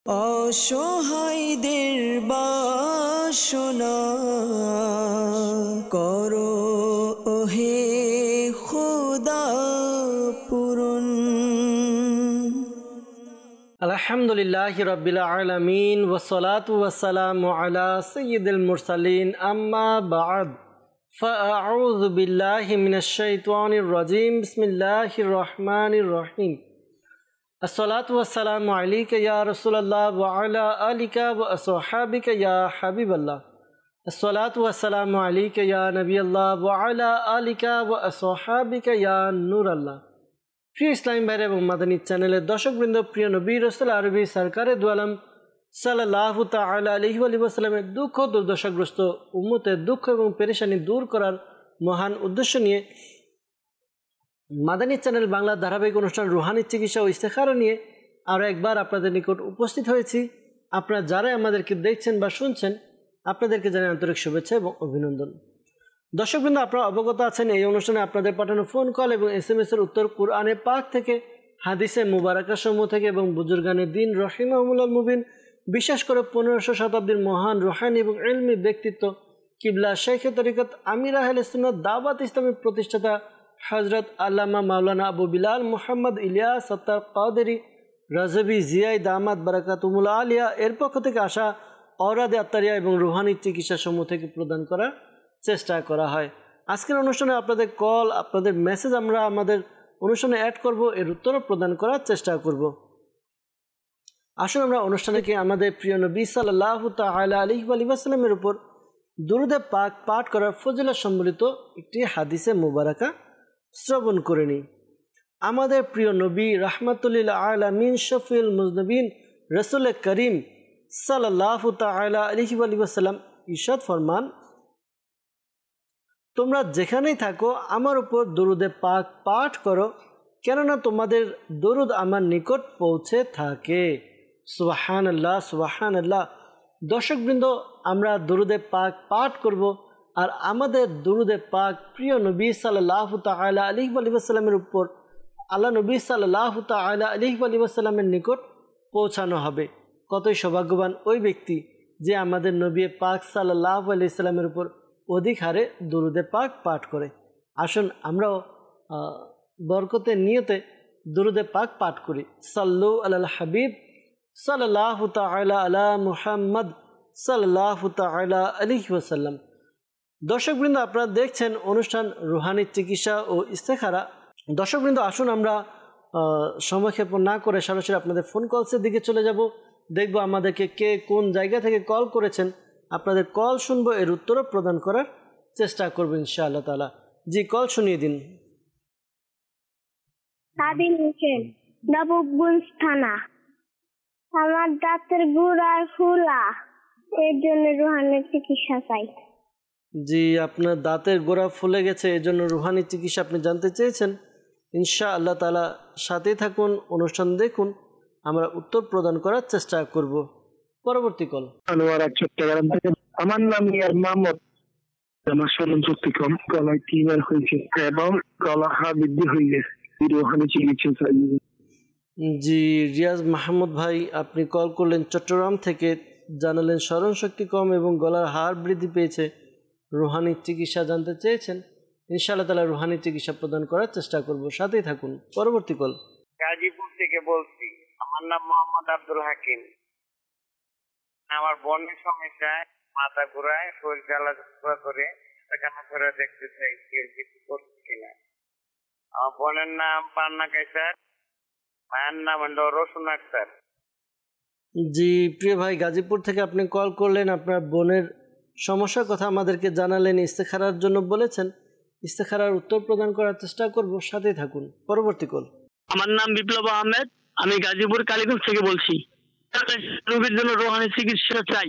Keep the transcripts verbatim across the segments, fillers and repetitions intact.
অসহায়দের বাসনা করো ওহে খোদা পূরণ। আলহামদুলিল্লাহি রাব্বিল আলামিন ওয়াসসালাতু ওয়াসসালামু আলা সাইয়্যিদিল মুরসালিন আম্মা বা'দ ফাআউযু বিল্লাহি মিনাশ শাইতানির রাজীম বিসমিল্লাহির রহমানির রহিম। আসসালাতু ওয়াসসালামু আলাইকা ইয়া রাসূলুল্লাহ ওয়া আলা আলিকা ওয়া আসহাবিকা ইয়া হাবিবাল্লাহ। আসসালাতু ওয়াসসালামু আলাইকা ইয়া নবিয়াল্লাহ ওয়া আলা আলিকা ওয়া আসহাবিকা ইয়া নূরাল্লাহ। প্রিয় ইসলামী ভাইরা এবং মাদানী চ্যানেলের দর্শকবৃন্দ, প্রিয় নবী রাসূল আরবি সরকারে দু আলম সাল্লাল্লাহু তাআলা আলাইহি ওয়া সাল্লামের দুঃখ দুর্দশাগ্রস্ত উম্মতের দুঃখ এবং পেরেশানি দূর করার মহান উদ্দেশ্য নিয়ে মাদানী চ্যানেল বাংলা ধারাবাহিক অনুষ্ঠান রুহানি চিকিৎসা ও ইস্তেখারা নিয়ে আরও একবার আপনাদের নিকট উপস্থিত হয়েছি। আপনারা যারাই আমাদেরকে দেখছেন বা শুনছেন, আপনাদেরকে জানাই আন্তরিক শুভেচ্ছা এবং অভিনন্দন। দর্শকবৃন্দ, আপনারা অবগত আছেন এই অনুষ্ঠানে আপনাদের পাঠানো ফোন কল এবং এস এম এস এর উত্তর কুরআনে পাক থেকে, হাদিসে মুবারাকা সমূহ থেকে এবং বুজুর্গানে দিন রহিমাহুল্লাহ মুবিন, বিশেষ করে পনেরোশো শতাব্দীর মহান রুহানি এবং ইলমি ব্যক্তিত্ব কিবলা শেখ তরিকত আমির আহলে সুন্নাত দাওয়াত ইসলামের প্রতিষ্ঠাতা হজরত আল্লামা মাওলানা আবু বিলাল মুহাম্মদ ইলিয়াস সত্তার কাদেরী রাজবি জিয়াই দামাত বারাকাতুমুল আলিয়া এর পক্ষ থেকে আসা অরাদে আত্তারিয়া এবং রুহানি চিকিৎসা সমূহ থেকে প্রদান করার চেষ্টা করা হয়। আজকের অনুষ্ঠানে আপনাদের কল, আপনাদের মেসেজ আমরা আমাদের অনুষ্ঠানে অ্যাড করব, এর উত্তরও প্রদান করার চেষ্টা করব। আসুন আমরা অনুষ্ঠানকে আমাদের প্রিয় নবী সাল্লাল্লাহু তাআলা আলাইহি ওয়া সাল্লামের উপর দুরূদে পাক পাঠ করার ফজিলত সম্বলিত একটি হাদিসে মুবারাকা শ্রবণ করে নিই। আমাদের প্রিয় নবী রাহমাতুল আলামিন শফিউল মুজনবিন রাসূল করিম সাল্লাল্লাহু তাআলা আলাইহি ওয়া সাল্লাম ইরশাদ ফরমান, তোমরা যেখানেই থাকো আমার উপর দরুদে পাক পাঠ করো, কেননা তোমাদের দরুদ আমার নিকট পৌঁছে থাকে। সুবহানাল্লাহ, সুবহানাল্লাহ। দর্শকবৃন্দ, আমরা দরুদে পাক পাঠ করব আর আমাদের দরুদে পাক প্রিয় নবী সাল্লাল্লাহু তাআলা আলাইহি ওয়া সাল্লামের উপর আল্লাহ নবী সাল্লাল্লাহু তাআলা আলাইহি ওয়া সাল্লামের নিকট পৌঁছানো হবে। কতই সৌভাগ্যবান ওই ব্যক্তি যে আমাদের নবী পাক সাল্লাল্লাহু আলাইহি সাল্লামের উপর অধিক হারে দরুদে পাক পাঠ করে। আসুন আমরাও বরকতের নিয়তে দরুদে পাক পাঠ করি। সাল্লু আলাল হাবিব সাল্লাল্লাহু তাআলা আলা মুহাম্মদ সাল্লাল্লাহু তাআলা আলাইহি ওয়াসাল্লাম। দর্শকবৃন্দ, আপনারা দেখছেন অনুষ্ঠান রুহানি চিকিৎসা ও ইস্তেখারা। দর্শকবৃন্দ, আসুন আমরা সময়ক্ষেপণ না করে সরাসরি আপনাদের ফোন কলসের দিকে চলে যাব। দেখব আমাদেরকে কে কোন জায়গা থেকে কল করেছেন, আপনাদের কল শুনবো, এর উত্তরও প্রদান করার চেষ্টা করবো ইনশাআল্লাহ তাআলা। জি, কল শুনিয়ে দিন। সাদিন হোসেন, নবাবগঞ্জ থানা। আমার দাঁতের গোড়ায় ফোলা, এর জন্য রুহানি চিকিৎসা চাই। জি, আপনার দাঁতের গোড়া ফুলে গেছে, এর জন্য রুহানি চিকিৎসা আপনি জানতে চেয়েছেন। ইনশাআল্লাহ তাআলা সাথেই থাকুন, অনুষ্ঠান দেখুন, আমরা উত্তর প্রদান করার চেষ্টা করব। পরবর্তী কল। চট্টগ্রাম থেকে। আমার নাম ইয়ার মাহমুদ। আমার শরীর শক্তি কম, গলায় টিউমার হয়েছে এবং গলা হা বৃদ্ধি হয়ে গেছে। রুহানি চিকিৎসা চাই। জি, রিয়াজ মাহমুদ ভাই, আপনি কল করলেন চট্টগ্রাম থেকে, জানালেন স্মরণ শক্তি কম এবং গলার হাড় বৃদ্ধি পেয়েছে, রুহানি চিকিৎসা জানতে চেয়েছেন। ইনশাআল্লাহ তাআলা রুহানি চিকিৎসা প্রদান করার চেষ্টা করব, সাথেই থাকুন। পরবর্তী কল। গাজীপুর থেকে বলছি, আমার নাম মোহাম্মদ আব্দুল হাকিম। আমার বোনের সমস্যায় মাথা ঘুরায়, শরীর জ্বালা পোড়া করে, সেখানে করে দেখতে চাই কিছু করছে কিনা। আমার বোনের নাম পান্না কাইসার, মায়ের নাম হলো রসুন আক্তার। জি প্রিয় ভাই, গাজীপুর থেকে আপনি কল করলেন, আপনার বোনের সমস্যার কথা আমাদেরকে জানালেন, ইস্তেখারার জন্য বলেছেন। ইস্তেখারার উত্তর প্রদান করার চেষ্টা করব, সাথেই থাকুন। পরবর্তী কল। আমার নাম বিপ্লব আহমেদ, আমি গাজীপুর কালীগঞ্জ থেকে বলছি। রোগীর জন্য রুহানি চিকিৎসা চাই।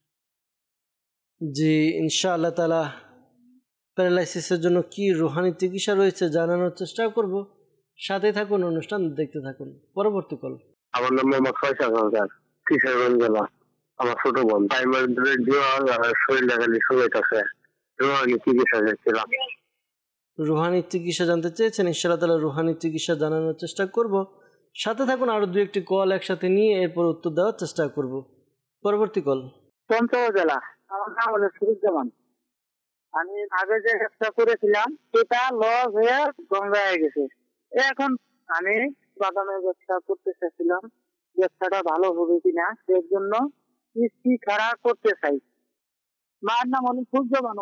জি ইনশাআল্লাহ তাআলা প্যারালাইসিসের জন্য কি রুহানি চিকিৎসা রয়েছে জানানোর চেষ্টা করব, সাথে থাকুন, অনুষ্ঠান দেখতে থাকুন। পরবর্তী কল। আমার নাম মোহাম্মদ ফয়সাল সরকার, কিশোরগঞ্জ জেলা। আমার ছোট বোন প্রাইমারি শরীর লাগালি শুকাইতেছে, রুহানি চিকিৎসা চাইছিলাম। রুহানি চিকিৎসা জানতে চেয়েছেন, ইনশাআল্লাহ তাআলা রুহানি চিকিৎসা জানানোর চেষ্টা করব, সাথে থাকুন, আরও দু একটি কল একসাথে নিয়ে এরপর উত্তর দেওয়ার চেষ্টা করব। পরবর্তী কল। পঞ্চগড় জেলা, আমার নাম হলো সুরুজ্জামান। আমি আগে যে ব্যবসা করেছিলাম সেটা লস হয়ে গঙ্গা হয়ে গেছে। এখন আমি বাদামের ব্যবসা করতে চাইছিলাম, ব্যবসাটা ভালো হবে কিনা এর জন্য কিস্তি খারাপ করতে চাই। মার নাম হলো সুরুজ্জামান।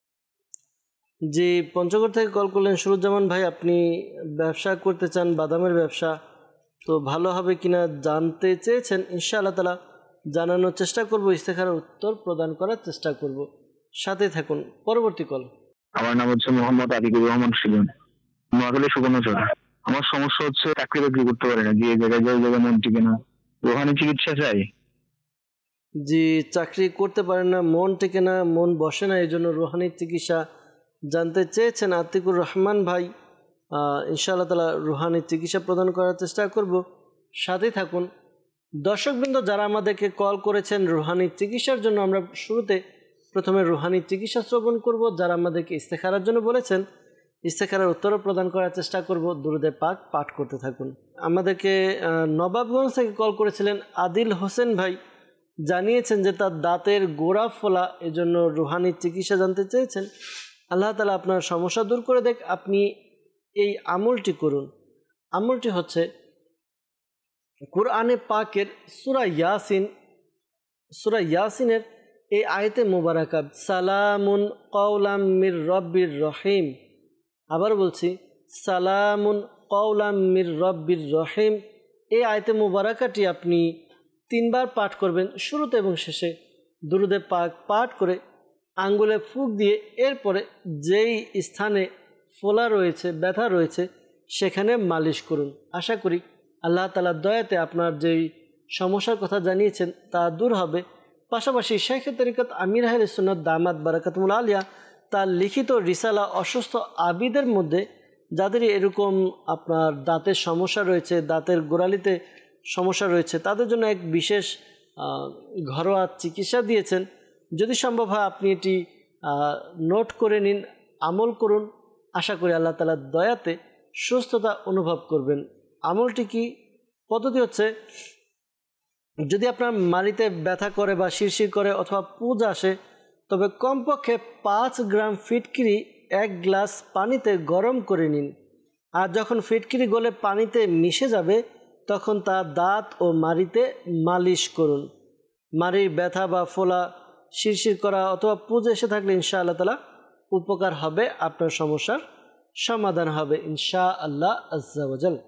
জি, পঞ্চগড় থেকে কল করলেন সুরুজ্জামান ভাই, আপনি ব্যবসা করতে চান, বাদামের ব্যবসা, তো ভালো হবে কিনা জানতে চেয়েছেন। ইনশাআল্লাহ তাআলা জানানোর চেষ্টা করব, ইস্তেখারার উত্তর প্রদান করার চেষ্টা করব, সাথে থাকুন। পরবর্তী কল। আমার নাম হচ্ছে মোহাম্মদ আতিকুর রহমান শিলন, নোয়াখালী সুবর্ণচর। আমার সমস্যা হচ্ছে চাকরি বাকরি করতে পারি না, যে জায়গায় যে জায়গায় মন টিকে না, রোহানি চিকিৎসা চাই। জি, চাকরি করতে পারেন না, মন টেকে না, মন বসে না, এই জন্য রুহানি চিকিৎসা জানতে চেয়েছেন আতিকুর রহমান ভাই। ইনশাআল্লাহ তাআলা রুহানি চিকিৎসা প্রদান করার চেষ্টা করব, সাথেই থাকুন। দর্শকবৃন্দ, যারা আমাদেরকে কল করেছেন রুহানি চিকিৎসার জন্য, আমরা শুরুতে প্রথমে রুহানি চিকিৎসা শ্রবণ করব। যারা আমাদেরকে ইস্তেখারার জন্য বলেছেন, ইস্তেখারার উত্তরও প্রদান করার চেষ্টা করব। দুরুদে পাক পাঠ করতে থাকুন। আমাদেরকে নবাবগঞ্জ থেকে কল করেছিলেন আদিল হোসেন ভাই, জানিয়েছেন যে তার দাঁতের গোড়া ফোলা, এজন্য রুহানি চিকিৎসা জানতে চেয়েছেন। আল্লাহ তাআলা আপনার সমস্যা দূর করে দেখ। আপনি এই আমলটি করুন। আমলটি হচ্ছে কুরআনে পাকের সূরা ইয়াসিন, সূরা ইয়াসিনের এই আয়াতে মুবারাকা, সালামুন কওলাম মির রব্বির রহিম। আবার বলছি, সালামুন কওলাম মির রব্বির রহিম। এই আয়াতে মুবারাকাটি আপনি তিনবার পাঠ করবেন, শুরুতে এবং শেষে দুরুদে পাক পাঠ করে আঙ্গুলে ফুঁক দিয়ে এরপরে যেই স্থানে ফোলা রয়েছে, ব্যথা রয়েছে, সেখানে মালিশ করুন। আশা করি আল্লাহ তাআলার দয়াতে আপনার যেই সমস্যার কথা জানিয়েছেন তা দূর হবে। পাশাপাশি শেখ তরিকত আমির আহলে সুন্নাত দামাত বারাকাতুল আলিয়া তার লিখিত রিসালা অসুস্থ আবিদের মধ্যে যাদের এরকম আপনার দাঁতের সমস্যা রয়েছে, দাঁতের গোড়ালিতে সমস্যা রয়েছে, তাদের জন্য এক বিশেষ ঘরোয়া চিকিৎসা দিয়েছেন। যদি সম্ভব হয় আপনি এটি নোট করে নিন, আমল করুন। আশা করি আল্লাহ তাআলার দয়াতে সুস্থতা অনুভব করবেন। আমলটি কি? পদ্ধতি হচ্ছে, যদি আপনার মাড়িতে ব্যথা করে বা শিরশির করে অথবা পুজ আসে, তবে কমপক্ষে পাঁচ গ্রাম ফিটকিরি এক গ্লাস পানিতে গরম করে নিন। আর যখন ফিটকিরি গলে পানিতে মিশে যাবে, তখন তা দাঁত ও মাড়িতে মালিশ করুন। মাড়ির ব্যথা বা ফোলা, শিরশির করা অথবা পুজ এসে থাকলে ইনশাআল্লাহ তাআলা উপকার হবে, আপনার সমস্যার সমাধান হবে ইনশাআল্লাহ আজ্জা ওয়া জাল।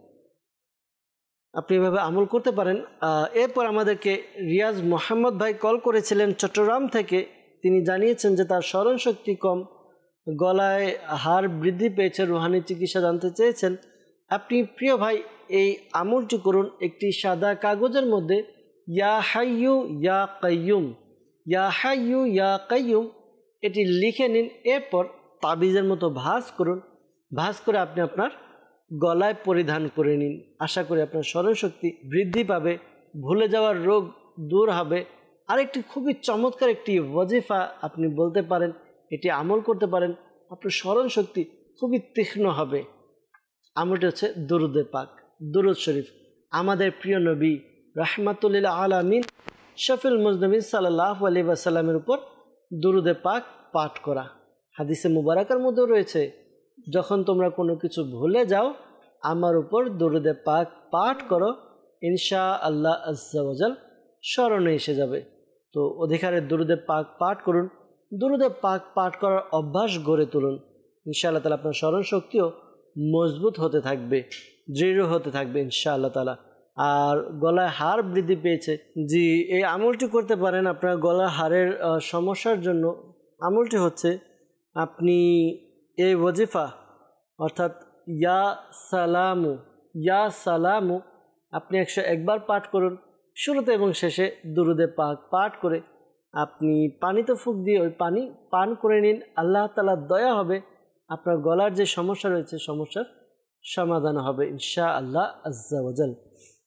আপনি এভাবে আমল করতে পারেন। এরপর আমাদেরকে রিয়াজ মোহাম্মদ ভাই কল করেছিলেন চট্টগ্রাম থেকে। তিনি জানিয়েছেন যে তার স্মরণ শক্তি কম, গলায় হাড় বৃদ্ধি পেয়েছে, রুহানি চিকিৎসা জানতে চেয়েছেন। আপনি প্রিয় ভাই এই আমলটি করুন। একটি সাদা কাগজের মধ্যে ইয়া হাইয়ু ইয়া কাইয়ুম, ইয়া হাইয়ু ইয়া কাইয়ুম এটি লিখে নিন। এরপর তাবিজের মতো ভাঁজ করুন। ভাঁজ করে আপনি আপনার গলায় পরিধান করে নিন। আশা করি আপনার স্মরণশক্তি বৃদ্ধি পাবে, ভুলে যাওয়ার রোগ দূর হবে। আরেকটি খুবই চমৎকার একটি ওয়াজিফা আপনি বলতে পারেন, এটি আমল করতে পারেন, আপনার স্মরণশক্তি খুবই তীক্ষ্ণ হবে। আমলটি হচ্ছে দুরুদে পাক, দুরুদ শরীফ। আমাদের প্রিয় নবী রাহমাতুল লিল আলামিন শফিউল মুজনিবিন সাল্লাল্লাহু আলাইহি ওয়াসাল্লামের উপর দুরুদে পাক পাঠ করা। হাদিসে মুবারাকার মধ্যেও রয়েছে, যখন তোমরা কোনো কিছু ভুলে যাও আমার উপর দুরুদে পাক পাঠ করো, ইনশাআল্লাহ আজ্জা ওয়া জাল স্মরণে এসে যাবে। তো অধিকারের দুরুদে পাক পাঠ করুন, দুরুদে পাক পাঠ করার অভ্যাস গড়ে তুলুন। ইনশাআল্লাহ তাআলা আপনার স্মরণ শক্তিও মজবুত হতে থাকবে, দৃঢ় হতে থাকবে ইনশাআল্লাহ তাআলা। আর গলায় হাড় বৃদ্ধি পেয়েছে, জি এই আমলটি করতে পারেন আপনার গলার হাড়ের সমস্যার জন্য। আমলটি হচ্ছে, আপনি এই ওয়াজিফা অর্থাৎ ইয়া সালামু, ইয়া সালামু আপনি একশো একবার পাঠ করুন। শুরুতে এবং শেষে দুরুদে পাক পাঠ করে আপনি পানিতে ফুঁক দিয়ে ওই পানি পান করে নিন। আল্লাহ তাআলার দয়া হবে, আপনার গলার যে সমস্যা রয়েছে সমস্যার সমাধান হবে ইনশাআল্লাহ আজ্জা ওয়া জাল।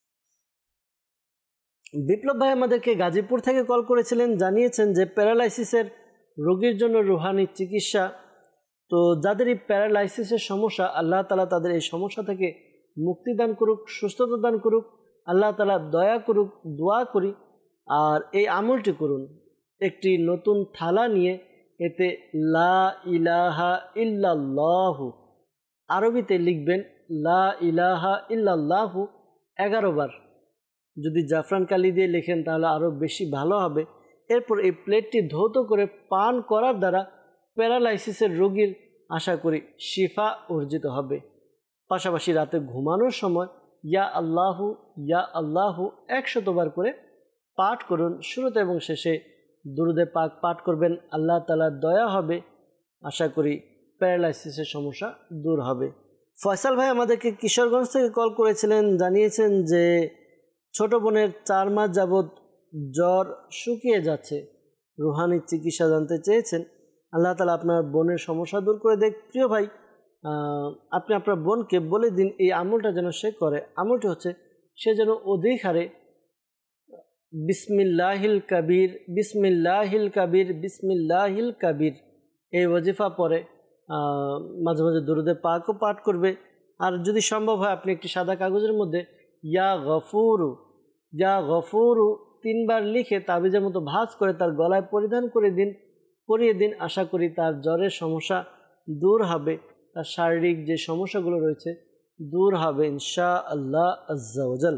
বিপ্লব ভাই আমাদেরকে গাজীপুর থেকে কল করেছিলেন, জানিয়েছেন যে প্যারালাইসিসের রোগীর জন্য রুহানি চিকিৎসা। তো যাদের এই প্যারালাইসিসের সমস্যা, আল্লাহ তাআলা তাদের এই সমস্যা থেকে মুক্তি দান করুক, সুস্থতা দান করুক, আল্লাহ তাআলা দয়া করুক, দোয়া করি। আর এই আমলটি করুন, একটি নতুন থালা নিয়ে এতে লা ইলাহা ইল্লাল্লাহু আরবিতে লিখবেন লা ইলাহা ইল্লাল্লাহু এগারো বার। যদি জাফরান কালি দিয়ে লেখেন তাহলে আরও বেশি ভালো হবে। এরপর এই প্লেটটি ধৌত করে পান করার দ্বারা প্যারালাইসিসের রোগীর আশা করি শিফা অর্জিত হবে। পাশাপাশি রাতে ঘুমানোর সময় ইয়া আল্লাহু ইয়া আল্লাহু একশতবার করে পাঠ করুন। শুরুতে এবং শেষে দুরুদে পাক পাঠ করবেন, আল্লাহ তাআলার দয়া হবে, আশা করি প্যারালাইসিসের সমস্যা দূর হবে। ফয়সাল ভাই আমাদেরকে কিশোরগঞ্জ থেকে কল করেছিলেন, জানিয়েছেন যে ছোট বোনের চার মাস যাবৎ জ্বর শুকিয়ে যাচ্ছে, রুহানি চিকিৎসা জানতে চেয়েছেন। আল্লাহ তাআলা আপনার বোনের সমস্যা দূর করে দেখ। প্রিয় ভাই, আপনি আপনার বোনকে বলে দিন এই আমলটা যেন সে করে। আমলটি হচ্ছে সে যেন অধিক হারে বিসমিল্লাহিল কাবির বিসমিল্লাহিল কাবির বিসমিল্লাহিল কাবির এই ওয়াজিফা পরে মাঝে মাঝে দুরুদে পাকও পাঠ করবে। আর যদি সম্ভব হয় আপনি একটি সাদা কাগজের মধ্যে ইয়া গফুরু ইয়া গফুরু তিনবার লিখে তাবিজের মতো ভাঁজ করে তার গলায় পরিধান করে দিন, পরিয়ে দিন। আশা করি তার জ্বরের সমস্যা দূর হবে, তার শারীরিক যে সমস্যাগুলো রয়েছে দূর হবে ইনশাআল্লাহ আজ্জা ওয়াজাল।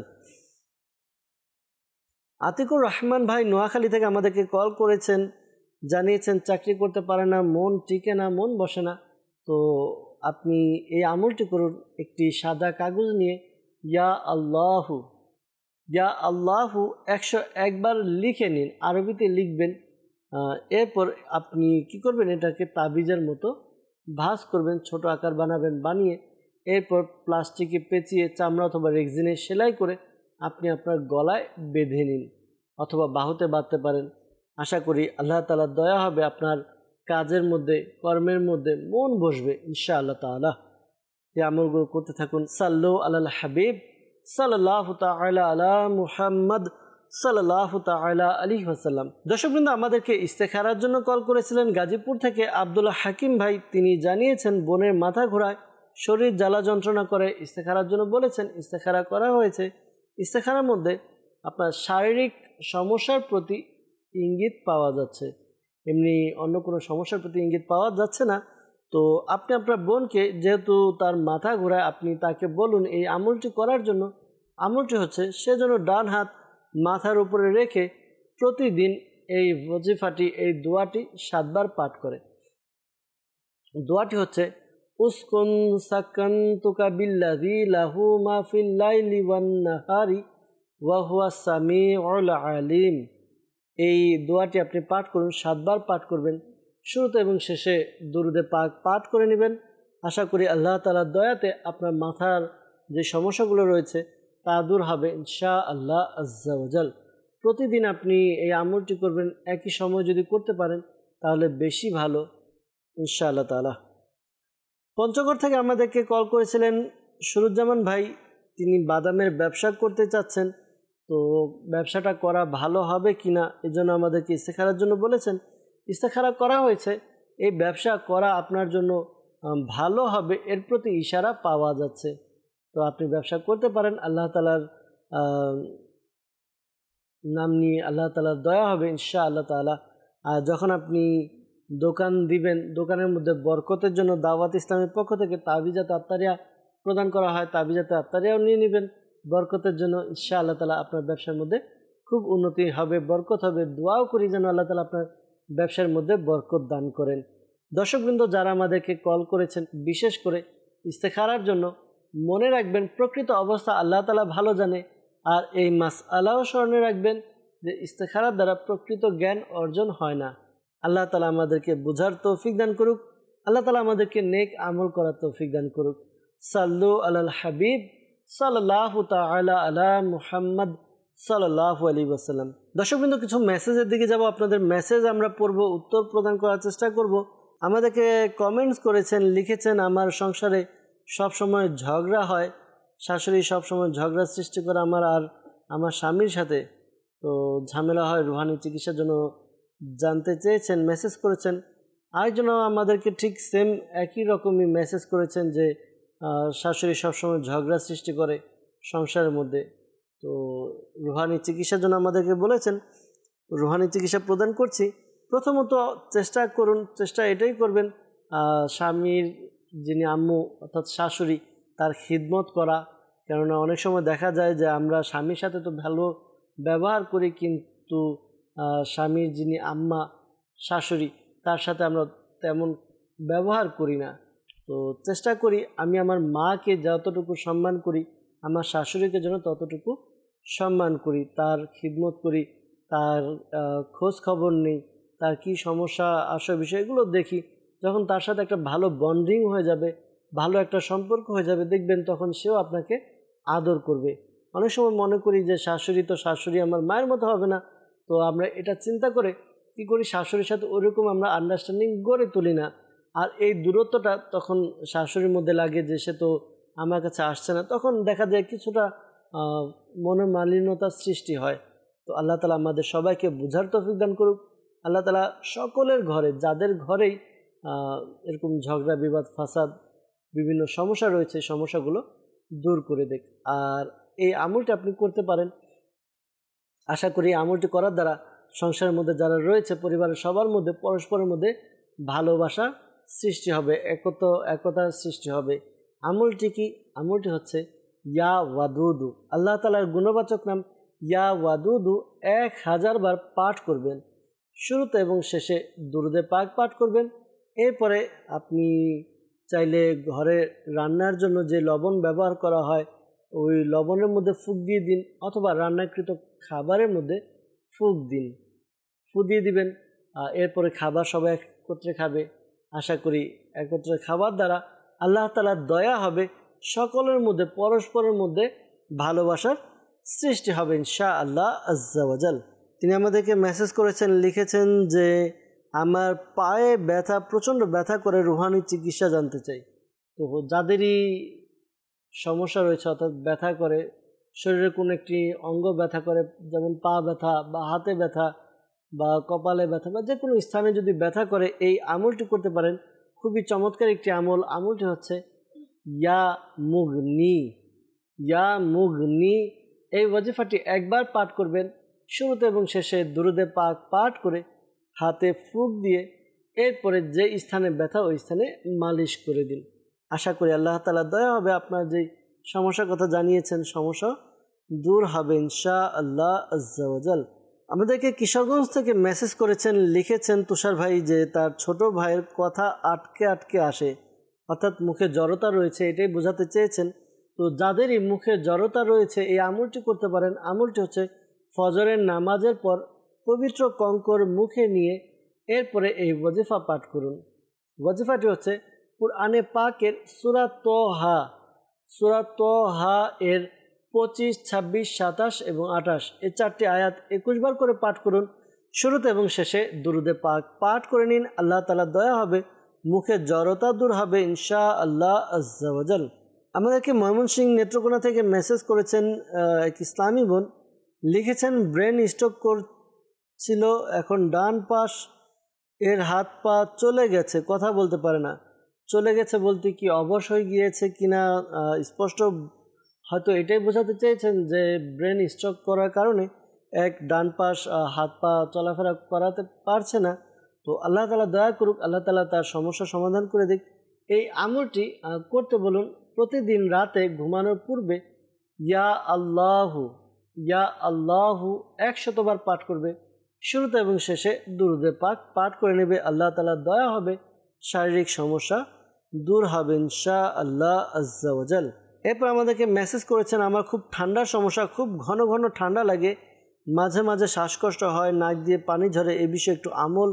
আতিকুর রহমান ভাই নোয়াখালী থেকে আমাদেরকে কল করেছেন, জানিয়েছেন চাকরি করতে পারে না, মন টিকে না, মন বসে না। তো আপনি এই আমলটি করুন, একটি সাদা কাগজ নিয়ে ইয়া আল্লাহু ইয়া আল্লাহু একশো একবার লিখে নিন, আরবিতে লিখবেন। এরপর আপনি কি করবেন, এটাকে তাবিজের মতো ভাঁজ করবেন, ছোট আকার বানাবেন, বানিয়ে এরপর প্লাস্টিকে পেঁচিয়ে চামড়া অথবা রেক্সিনে সেলাই করে আপনি আপনার গলায় বেঁধে নিন অথবা বাহুতে বাঁধতে পারেন। আশা করি আল্লাহ তাআলার দয়া হবে, আপনার কাজের মধ্যে কর্মের মধ্যে মন বসবে ইনশাআল্লাহ তাআলা। এই আমলগুলো করতে থাকুন। সাল্লু আলাল হাবিব সাল্লাল্লাহু তাআলা আলা মুহাম্মদ সাল্লাল্লাহু তাআলা আলাইহি ওয়াসাল্লাম। দর্শকবৃন্দ, আমাদেরকে ইস্তেখারার জন্য কল করেছিলেন গাজীপুর থেকে আব্দুল্লাহ হাকিম ভাই। তিনি জানিয়েছেন বোনের মাথা ঘোরায়, শরীর জ্বালা যন্ত্রণা করে, ইস্তেখারার জন্য বলেছেন। ইস্তেখারা করা হয়েছে। ইস্তেখারার মধ্যে আপনার শারীরিক সমস্যার প্রতি ইঙ্গিত পাওয়া যাচ্ছে, এমনি অন্য কোনো সমস্যার প্রতি ইঙ্গিত পাওয়া যাচ্ছে না। তো আপনি আপনার বোনকে, যেহেতু তার মাথা ঘোরায়, আপনি তাকে বলুন এই আমলটি করার জন্য। আমলটি হচ্ছে সে যেন ডান হাত মাথার উপরে রেখে প্রতিদিন এই ওয়াজিফাটি, এই দোয়াটি সাতবার পাঠ করে। দোয়াটি হচ্ছে উসকুন সাকানতুকা বিল্লাযী লাহু মা ফিল লাইলি ওয়ান নাহারি ওয়া হুয়াস সামিউল আলিম। এই দোয়াটি আপনি পাঠ করুন, সাতবার পাঠ করবেন। শুরুতে এবং শেষে দুরুদে পাক পাঠ করে নেবেন। আশা করি আল্লাহ তাআলার দয়াতে আপনার মাথার যে সমস্যাগুলো রয়েছে তা দূর হবে ইনশাআল্লাহ আজ্জা ওয়াজাল। প্রতিদিন আপনি এই আমলটি করবেন, একই সময় যদি করতে পারেন তাহলে বেশি ভালো ইনশাআল্লাহ তাআলা। পঞ্চগড় থেকে আমাদেরকে কল করেছিলেন সুরুজ্জামান ভাই। তিনি বাদামের ব্যবসা করতে চাচ্ছেন। তো ব্যবসাটা করা ভালো হবে কি না এজন্য আমাদেরকে ইস্তেখারার জন্য বলেছেন। ইস্তেখারা করা হয়েছে। এই ব্যবসা করা আপনার জন্য ভালো হবে, এর প্রতি ইশারা পাওয়া যাচ্ছে। তো আপনি ব্যবসা করতে পারেন। আল্লাহ তাআলার নাম নিয়ে আল্লাহ তাআলার দয়া হবে ইনশাআল্লাহ তাআলা। আর যখন আপনি দোকান দিবেন, দোকানের মধ্যে বরকতের জন্য দাওয়াত ইসলামের পক্ষ থেকে তাবিজাত আত্তারিয়া প্রদান করা হয়। তাবিজাত আত্তারিয়াও নিয়ে নেবেন বরকতের জন্য ইনশাআল্লাহ তাআলা। আপনার ব্যবসার মধ্যে খুব উন্নতি হবে, বরকত হবে। দোয়াও করি যেন আল্লাহ তাআলা আপনার ব্যবসার মধ্যে বরকত দান করেন। দর্শকবৃন্দ, যারা আমাদেরকে কল করেছেন বিশেষ করে ইস্তেখারার জন্য, মনে রাখবেন প্রকৃত অবস্থা আল্লাহ তাআলা ভালো জানে। আর এই মাসআলাও স্মরণে রাখবেন যে ইস্তেখারার দ্বারা প্রকৃত জ্ঞান অর্জন হয় না। আল্লাহ তাআলা আমাদেরকে বোঝার তৌফিক দান করুক। আল্লাহ তাআলা আমাদেরকে নেক আমল করার তৌফিক দান করুক। সাল্লু আলাল হাবিব সাল্লাল্লাহু তাআলা আলা মুহাম্মদ সাল্লাল্লাহু আলাইহি ওয়াসাল্লাম। দর্শকবৃন্দ, কিছু মেসেজের দিকে যাব। আপনাদের মেসেজ আমরা পড়ব, উত্তর প্রদান করার চেষ্টা করব। আমাদেরকে কমেন্টস করেছেন, লিখেছেন আমার সংসারে সব সময় ঝগড়া হয়, শাশুড়ি সব সময় ঝগড়া সৃষ্টি করে আমার আর আমার স্বামীর সাথে, তো ঝামেলা হয়, রুহানি চিকিৎসার জন্য জানতে চেয়েছেন, মেসেজ করেছেন। আরেকজন আমাদেরকে ঠিক সেম একই রকমই মেসেজ করেছেন যে শাশুড়ি সবসময় ঝগড়া সৃষ্টি করে সংসারের মধ্যে। তো রুহানি চিকিৎসার জন্য আমাদেরকে বলেছেন, রুহানি চিকিৎসা প্রদান করছি। প্রথমত চেষ্টা করুন, চেষ্টা এটাই করবেন স্বামীর যিনি আম্মু অর্থাৎ শাশুড়ি তার খিদমত করা। কেননা অনেক সময় দেখা যায় যে আমরা স্বামীর সাথে তো ভালো ব্যবহার করি, কিন্তু স্বামীর যিনি আম্মা শাশুড়ি তার সাথে আমরা তেমন ব্যবহার করি না। তো চেষ্টা করি আমি আমার মাকে যতটুকু সম্মান করি আমার শাশুড়িকে যেন ততটুকু সম্মান করি, তার খিদমত করি, তার খোঁজ খবর নেই, তার কি সমস্যা আসে বিষয়গুলো দেখি। যখন তার সাথে একটা ভালো বন্ডিং হয়ে যাবে, ভালো একটা সম্পর্ক হয়ে যাবে, দেখবেন তখন সেও আপনাকে আদর করবে। অনেক সময় মনে করি যে শাশুড়ি তো শাশুড়ি, আমার মায়ের মতো হবে না। তো আমরা এটা চিন্তা করে কী করি, শাশুড়ির সাথে ওরকম আমরা আন্ডারস্ট্যান্ডিং গড়ে তুলি না। আর এই দূরত্বটা তখন শাশুড়ির মধ্যে লাগে যে সে তো আমার কাছে আসছে না, তখন দেখা যায় কিছুটা মনোমালিন্যতার সৃষ্টি হয়। তো আল্লাহ তাআলা আমাদের সবাইকে বুঝার তৌফিক দান করুক। আল্লাহ তাআলা সকলের ঘরে, যাদের ঘরেই এরকম ঝগড়া বিবাদ ফাসাদ বিভিন্ন সমস্যা রয়েছে, সমস্যাগুলো দূর করে দেখ। আর এই আমলটি আপনি করতে পারেন। আশা করি আমলটি করার দ্বারা সংসারের মধ্যে যারা রয়েছে, পরিবারের সবার মধ্যে পরস্পরের মধ্যে ভালোবাসা সৃষ্টি হবে, একতা একতার সৃষ্টি হবে। আমলটি কি? আমলটি হচ্ছে ইয়া ওয়াদুদু। আল্লাহ তাআলার গুণবাচক নাম ইয়া ওয়াদুদু এক হাজার বার পাঠ করবেন। শুরুতে এবং শেষে দুরুদে পাক পাঠ করবেন। এরপরে আপনি চাইলে ঘরে রান্নার জন্য যে লবণ ব্যবহার করা হয় ওই লবণের মধ্যে ফুঁক দিয়ে দিন, অথবা রান্নাকৃত খাবারের মধ্যে ফুঁক দিন, ফুঁ দিয়ে দিবেন। এরপরে খাবার সবাই একত্রে খাবে। আশা করি একত্রে খাবার দ্বারা আল্লাহ তাআলার দয়া হবে, সকলের মধ্যে পরস্পরের মধ্যে ভালোবাসার সৃষ্টি হবে ইনশাআল্লাহ আজ্জা ওয়া জাল। তিনি আমাদেরকে মেসেজ করেছেন, লিখেছেন যে আমার পায়ে ব্যথা, প্রচণ্ড ব্যথা করে, রুহানি চিকিৎসা জানতে চাই। তো যাদেরই সমস্যা রয়েছে অর্থাৎ ব্যথা করে, শরীরের কোনো একটি অঙ্গ ব্যথা করে, যেমন পা ব্যথা বা হাতে ব্যথা বা কপালে ব্যথা বা যে কোনো স্থানে যদি ব্যথা করে, এই আমলটি করতে পারেন। খুবই চমৎকার একটি আমল। আমলটি হচ্ছে ইয়া মুগনি। ইয়া মুগনি এই ওয়াজিফাটি একবার পাঠ করবেন। শুরুতে এবং শেষে দুরুদে পাক পাঠ করে হাতে ফুঁক দিয়ে এরপরে যে স্থানে ব্যথা ওই স্থানে মালিশ করে দিন। আশা করি আল্লাহ তাআলা দয়া হবে, আপনার যে সমস্যার কথা জানিয়েছেন সমস্যা দূর হবে ইনশাআল্লাহ আজ্জা ওয়া জাল। আমাদেরকে কিশোরগঞ্জ থেকে মেসেজ করেছেন, লিখেছেন তুষার ভাই যে তার ছোট ভাইয়ের কথা আটকে আটকে আসে, অর্থাৎ মুখে জড়তা রয়েছে, এটাই বোঝাতে চেয়েছেন। তো যাদেরই মুখে জড়তা রয়েছে এই আমলটি করতে পারেন। আমলটি হচ্ছে ফজরের নামাজের পর পবিত্র কঙ্কর মুখে নিয়ে এরপরে এই ওয়াজিফা পাঠ করুন। ওয়াজিফাটি হচ্ছে কুরআনে পাকের সূরা তোহা, সূরা তোহা এর পঁচিশ, ছাব্বিশ, সাতাশ এবং আঠাশ এই চারটি আয়াত একুশ বার করে পাঠ করুন। শুরুতে এবং শেষে দুরুদে পাক পাঠ করে নিন। আল্লাহ তাআলা দয়া হবে, মুখে জড়তা দূর হবে ইনশাআল্লাহ আজ্জা ওয়া জাল। আমাদেরকে ময়মনসিংহ নেত্রকোনা থেকে মেসেজ করেছেন এক ইসলামী বোন, লিখেছেন ব্রেন স্ট্রোক করছিল, এখন ডান পাশ এর হাত পা চলে গেছে, কথা বলতে পারে না। চলে গেছে বলতে কি অবশ হয়ে গিয়েছে কিনা স্পষ্ট হয়তো এটাই বোঝাতে চেয়েছেন যে ব্রেন স্ট্রোক করার কারণে এক ডান পাশ হাত পা চলাফেরা করাতে পারছে না। তো আল্লাহ তাআলা দয়া করুক, আল্লাহ তাআলা তার সমস্যা সমাধান করে দিক। এই আমলটি করতে বলুন। প্রতিদিন রাতে ঘুমানোর পূর্বে ইয়া আল্লাহু ইয়া আল্লাহু একশতবার পাঠ করবে। শুরুতে এবং শেষে দুরুদে পাক পাঠ করে নেবে। আল্লাহ তাআলার দয়া হবে, শারীরিক সমস্যা দূর হবে ইনশাআল্লাহ আজ্জা ওয়া জাল। এরপর আমাদেরকে মেসেজ করেছেন, আমার খুব ঠান্ডার সমস্যা, খুব ঘন ঘন ঠান্ডা লাগে, মাঝে মাঝে শ্বাসকষ্ট হয়, নাক দিয়ে পানি ঝরে, এ বিষয়ে একটু আমল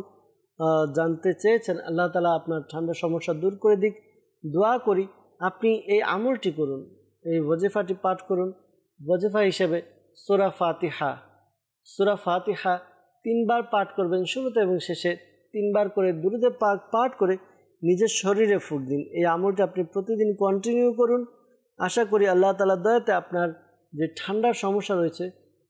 জানতে চেয়েছেন। আল্লাহ তাআলা আপনার ঠান্ডার সমস্যা দূর করে দিক। দোয়া করি আপনি এই আমলটি করুন, এই ওয়াজিফাটি পাঠ করুন। ওয়াজিফা হিসেবে সূরা ফাতিহা, সূরা ফাতিহা তিনবার পাঠ করবেন। শুরুতে এবং শেষে তিনবার করে দুরুদে পাক পাঠ করে নিজের শরীরে ফুঁক দিন। এই আমলটি আপনি প্রতিদিন কন্টিনিউ করুন। আশা করি আল্লাহ তাআলার দয়াতে আপনার যে ঠান্ডার সমস্যা রয়েছে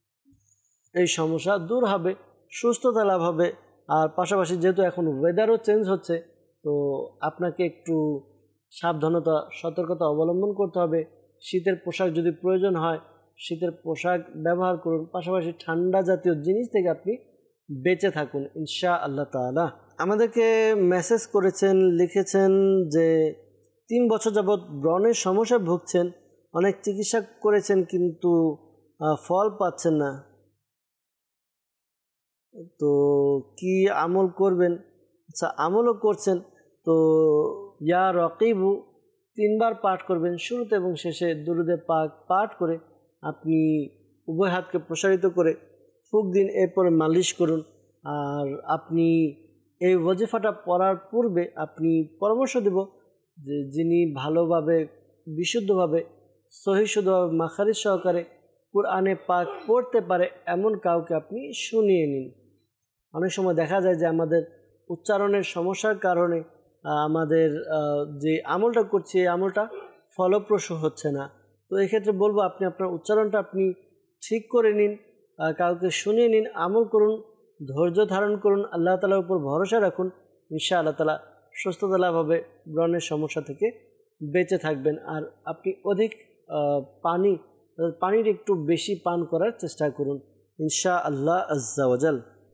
এই সমস্যা দূর হবে, সুস্থতা লাভ হবে। আর পাশাপাশি যেহেতু এখন ওয়েদারও চেঞ্জ হচ্ছে, তো আপনাকে একটু সাবধানতা সতর্কতা অবলম্বন করতে হবে। শীতের পোশাক যদি প্রয়োজন হয় শীতের পোশাক ব্যবহার করুন, পাশাপাশি ঠান্ডা জাতীয় জিনিস থেকে আপনি বেঁচে থাকুন ইনশা আল্লাহ তাআলা। আমাদেরকে মেসেজ করেছেন, লিখেছেন যে তিন বছর যাবৎ ব্রণের সমস্যায় ভুগছেন, অনেক চিকিৎসা করেছেন কিন্তু ফল পাচ্ছেন না, তো কি আমল করবেন? আচ্ছা, আমলও করছেন তো ইয়া রকিবু তিনবার পাঠ করবেন, শুরুতে এবং শেষে দুরুদে পাক পাঠ করে আপনি উভয় হাতকে প্রসারিত করে ফুঁক দিন, এরপরে মালিশ করুন। আর আপনি এই ওয়াজিফাটা পড়ার পূর্বে আপনি পরামর্শ দেব যে যিনি ভালোভাবে বিশুদ্ধভাবে সহিশুদ্ধভাবে মাখারিজ সহকারে কুরআনে পাক পড়তে পারে এমন কাউকে আপনি শুনিয়ে নিন। অনেক সময় দেখা যায় যে আমাদের উচ্চারণের সমস্যার কারণে আমাদের যে আমলটা করছি এই আমলটা ফলপ্রসূ হচ্ছে না। তো এক্ষেত্রে বলবো আপনি আপনার উচ্চারণটা আপনি ঠিক করে নিন, কাউকে শুনিয়ে নিন, আমল করুন, ধৈর্য ধারণ করুন, আল্লাহ তাআলার উপর ভরসা রাখুন, ইনশাআল্লাহ তাআলা সুস্থতা লাভ হবে, ব্রণের সমস্যা থেকে বেঁচে থাকবেন। আর আপনি অধিক পানি পানির একটু বেশি পান করার চেষ্টা করুন ইনশাআল্লাহ আজ্জা ওয়াজাল।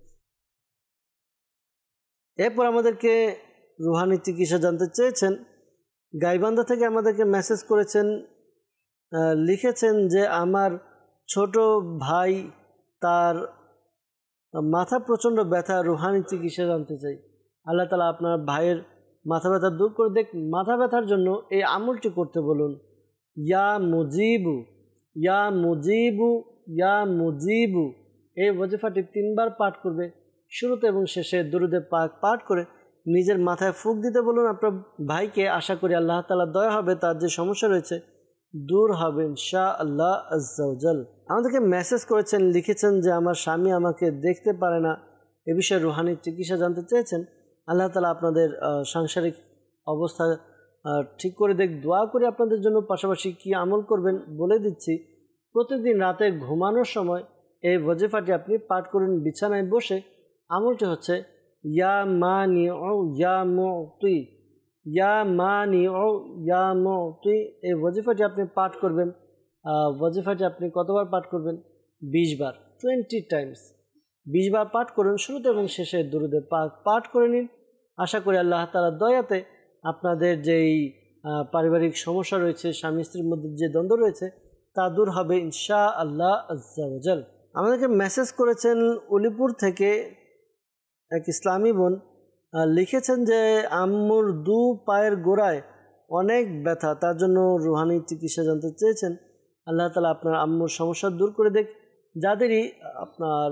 এরপর আমাদেরকে রুহানি চিকিৎসা জানতে চেয়েছেন, গাইবান্ধা থেকে আমাদেরকে মেসেজ করেছেন, লিখেছেন যে আমার ছোট ভাই তার মাথা প্রচণ্ড ব্যথা, রুহানি চিকিৎসা জানতে চাই। আল্লাহ তাআলা আপনার ভাইয়ের মাথা ব্যথা দূর করে দেখ। মাথা ব্যথার জন্য এই আমলটি করতে বলুন, ইয়া মুজিবু ইয়া মুজিবু ইয়া মুজিবু এই ওয়াজিফাটি তিনবার পাঠ করবে, শুরুতে এবং শেষে দুরুদে পাক পাঠ করে নিজের মাথায় ফুঁক দিতে বলুন আপনার ভাইকে। আশা করি আল্লাহ তাআলা দয়া হবে, তার যে সমস্যা রয়েছে দূর হবে ইনশাআল্লাহ আজ্জা ওয়াজাল। আমাদেরকে মেসেজ করেছেন, লিখেছেন যে আমার স্বামী আমাকে দেখতে পারে না, এ বিষয়ে রুহানি চিকিৎসা জানতে চেয়েছেন। আল্লাহ তাআলা আপনাদের সাংসারিক অবস্থা ঠিক করে দেখ, দোয়া করে আপনাদের জন্য। পাশাপাশি কি আমল করবেন বলে দিচ্ছি। প্রতিদিন রাতে ঘুমানোর সময় এই ওয়াজিফাটি আপনি পাঠ করুন বিছানায় বসে। আমলটি হচ্ছে ইয়া মানি ও ইয়া মুতি ইয়া মানি ও ইয়া মুতি এই ওয়াজিফাটি আপনি পাঠ করবেন। ওয়াজিফাটি আপনি কতবার পাঠ করবেন? বিশ বার, টোয়েন্টি টাইমস বিশ বার পাঠ করুন, শুরুতে এবং শেষে দুরুদে পাক পাঠ করে নিন। আশা করি আল্লাহ তাআলার দয়াতে আপনাদের যেই পারিবারিক সমস্যা রয়েছে, স্বামী স্ত্রীর মধ্যে যে দ্বন্দ্ব রয়েছে তা দূর হবে ইনশাআল্লাহ আজ্জা ওয়াজাল। আমাদেরকে মেসেজ করেছেন উলিপুর থেকে এক ইসলামী বোন, লিখেছেন যে আম্মুর দু পায়ের গোড়ায় অনেক ব্যথা, তার জন্য রুহানি চিকিৎসা জানতে চেয়েছেন। আল্লাহ তাআলা আপনার আম্মুর সমস্যা দূর করে দেখ। যাদেরই আপনার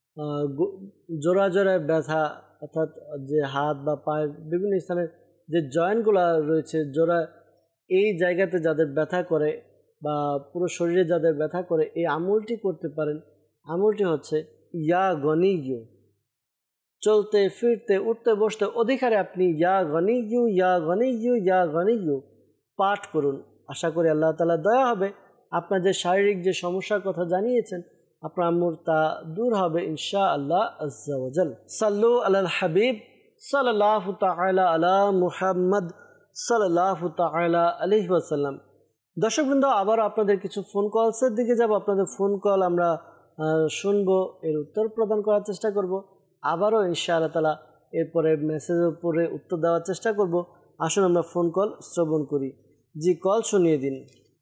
জোড়া জোড়ায় ব্যথা, অর্থাৎ যে হাত বা পায়ের বিভিন্ন স্থানের যে জয়েন্টগুলো রয়েছে জোড়া, এই জায়গাতে যাদের ব্যথা করে বা পুরো শরীরে যাদের ব্যথা করে এই আমলটি করতে পারেন। আমলটি হচ্ছে ইয়া গনিয়ু। চলতে ফিরতে উঠতে বসতে অধিকারে আপনি ইয়া গনিয়ু ইয়া গনিয়ু ইয়া গনিয়ু পাঠ করুন। আশা করি আল্লাহ তাআলা দয়া হবে, আপনার যে শারীরিক যে সমস্যার কথা জানিয়েছেন আপনার আম্মুর তা দূর হবে ইনশাআল্লাহ আজ্জা ওয়াজাল। সাল্লু আলাল হাবিব সাল্লাল্লাহু তাআলা আলা মুহাম্মদ সাল্লাল্লাহু তাআলা আলাইহি ওয়াসাল্লাম। দর্শকবৃন্দ, আবার আপনাদের কিছু ফোন কলসের দিকে যাব। আপনাদের ফোন কল আমরা শুনবো, এর উত্তর প্রদান করার চেষ্টা করব। আবারও ইনশাআল্লাহ তাআলা এরপরে মেসেজের উপরে উত্তর দেওয়ার চেষ্টা করব। আসুন আমরা ফোন কল শ্রবণ করি। জি, কল শুনিয়ে দিন।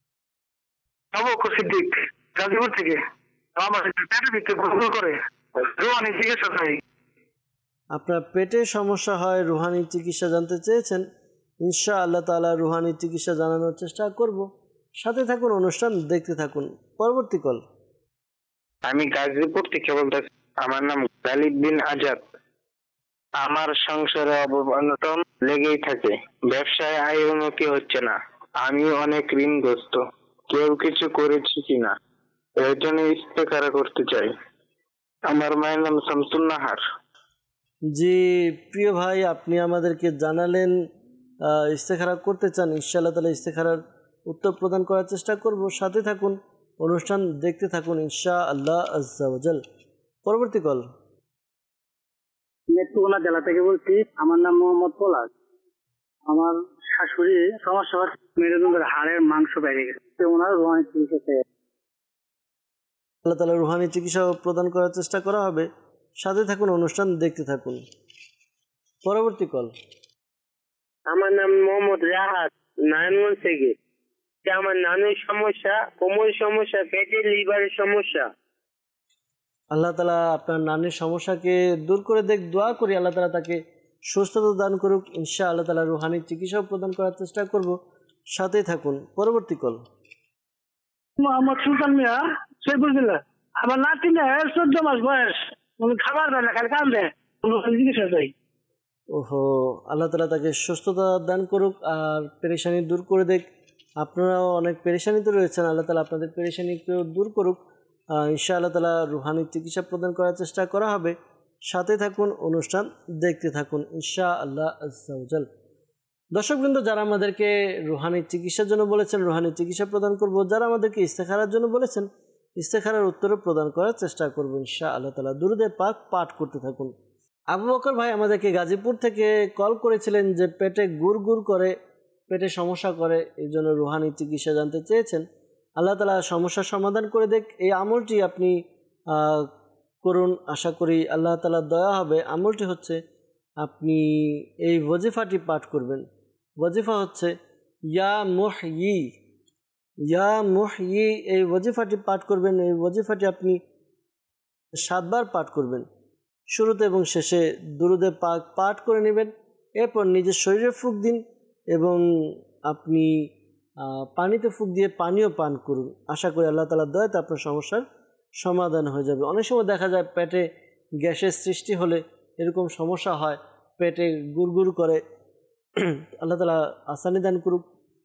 আবু বকর সিদ্দিক, গাজীপুর থেকে। আমার পেটের ভিতরে গুড়গুড় করে, রুহানি চিকিৎসা চাই। আপনার পেটে সমস্যা হয়, রুহানি চিকিৎসা জানতে চেয়েছেন। ইনশাআল্লাহ তাআলা রুহানি চিকিৎসা জানানোর চেষ্টা করব। সাথে থাকুন, অনুষ্ঠান দেখতে থাকুন। পরবর্তী কল। আমি গাজীপুর থেকে বলতেছি। আমার নাম খালিদ বিন আজাদ। আমার সংসারে অবনতন লেগেই থাকে, ব্যবসায় আয় উন্নতি হচ্ছে না, আমি অনেক ঋণগ্রস্ত, কেউ কিছু করেছি কিনা এর জন্য ইস্তেখারা করতে চাই। আমার মায়ের নাম শামসুন নাহার। জি প্রিয় ভাই, আপনি আমাদেরকে জানালেন ইস্তেখারা করতে চান। ইনশাআল্লাহ তাআলা ইস্তেখারার উত্তর প্রদান করার চেষ্টা করব। সাথে থাকুন, অনুষ্ঠান দেখতে থাকুন ইনশাআল্লাহ আজ্জা ওয়াজাল। পরবর্তী কল। নেত্রকোনা জেলা থেকে বলছি। আমার নাম মোহাম্মদ পলাশ। আমার শাশুড়ি সমস্যা হচ্ছে মেরুদণ্ডের হাড়ের মাংস বেড়ে গেছে, ওনার রোহানি চিকিৎসা। আল্লাহ তাআলা রুহানি চিকিৎসা প্রদান করার চেষ্টা করা হবে। সাথে থাকুন, অনুষ্ঠান দেখতে থাকুন। পরবর্তী কল। আমার নাম মোহাম্মদ রাহাত, নারায়ণগঞ্জ থেকে। আমার নানের সমস্যা, কোমরের সমস্যা, পেটের লিভারের সমস্যা। আল্লাহ তাআলা আপনার নানির সমস্যাকে দূর করে দেখ, দোয়া করি আল্লাহ তাআলা তাকে সুস্থতা দান করুক। ইনশা আল্লাহ তাআলা রুহানি চিকিৎসা প্রদান করার চেষ্টা করব। সাথেই থাকুন। পরবর্তী কল। মোহাম্মদ সুলতান মিয়া, শেখুল্লাহ। আমার নাতিনের চোদ্দ মাস বয়স, খাবার দেয় না, খালি কান্দে, চিকিৎসা চাই। ওহো, আল্লাহ তাআলা তাকে সুস্থতা দান করুক আর পেরেশানি দূর করে দেখ। আপনারাও অনেক পেরেশানিতে রয়েছেন, আল্লাহ তাআলা আপনাদের পেরেশানিকেও দূর করুক। ইনশা আল্লাহ তাআলা রুহানি চিকিৎসা প্রদান করার চেষ্টা করা হবে। সাথে থাকুন, অনুষ্ঠান দেখতে থাকুন ইনশা আল্লাহ আজ্জা ওয়া জাল। দর্শকবৃন্দ, যারা আমাদেরকে রুহানি চিকিৎসার জন্য বলেছেন রুহানি চিকিৎসা প্রদান করব, যারা আমাদেরকে ইস্তেখারার জন্য বলেছেন ইস্তেখারার উত্তরও প্রদান করার চেষ্টা করব ইনশা আল্লাহ তাআলা। দুরূদে পাক পাঠ করতে থাকুন। আবু বকর ভাই আমাদেরকে গাজীপুর থেকে কল করেছিলেন যে পেটে গুড় গুড় করে, পেটে সমস্যা করে, এই জন্য রুহানি চিকিৎসা জানতে চেয়েছেন। আল্লাহ তাআলা সমস্যার সমাধান করে দেখ। এই আমলটি আপনি করুন, আশা করি আল্লাহ তাআলার দয়া হবে। আমলটি হচ্ছে আপনি এই ওয়াজিফাটি পাঠ করবেন। ওয়াজিফা হচ্ছে ইয়া মুহয়ি, ইয়া মুহয়ি, এই ওয়াজিফাটি পাঠ করবেন। এই ওয়াজিফাটি আপনি সাতবার পাঠ করবেন। শুরুতে এবং শেষে দুরূদে পাক পাঠ করে নেবেন। এরপর নিজের শরীরে ফুঁক দিন এবং আপনি পানিতে ফুঁক দিয়ে পানিও পান করুন। আশা করি আল্লাহ তাআলার দয়াতে আপনার সমস্যার সমাধান হয়ে যাবে। অনেক সময় দেখা যায় পেটে গ্যাসের সৃষ্টি হলে এরকম সমস্যা হয়, পেটে গুড়গুড় করে। আল্লাহ তাআলা আসানি দান করুক।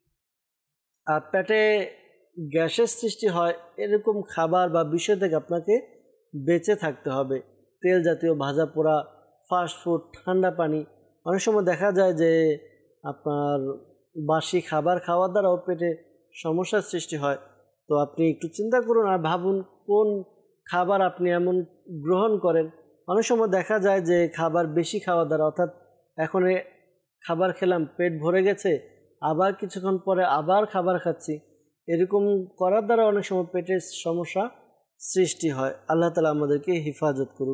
আর পেটে গ্যাসের সৃষ্টি হয় এরকম খাবার বা বিষয় থেকে আপনাকে বেঁচে থাকতে হবে। তেল জাতীয়, ভাজা পোড়া, ফাস্টফুড, ঠান্ডা পানি। অনেক সময় দেখা যায় যে আপনার বাসি খাবার খাওয়ার দ্বারাও পেটে সমস্যার সৃষ্টি হয়। তো আপনি একটু চিন্তা করুন আর ভাবুন কোন খাবার আপনি এমন গ্রহণ করেন। অনেক সময় দেখা যায় যে খাবার বেশি খাওয়া দ্বারা, অর্থাৎ এখন খাবার খেলাম, পেট ভরে গেছে, আবার কিছুক্ষণ পরে আবার খাবার খাচ্ছি, এরকম করার দ্বারা অনেক সময় পেটের সমস্যা সৃষ্টি হয়। আল্লাহ তাআলা আমাদেরকে হেফাজত করুক।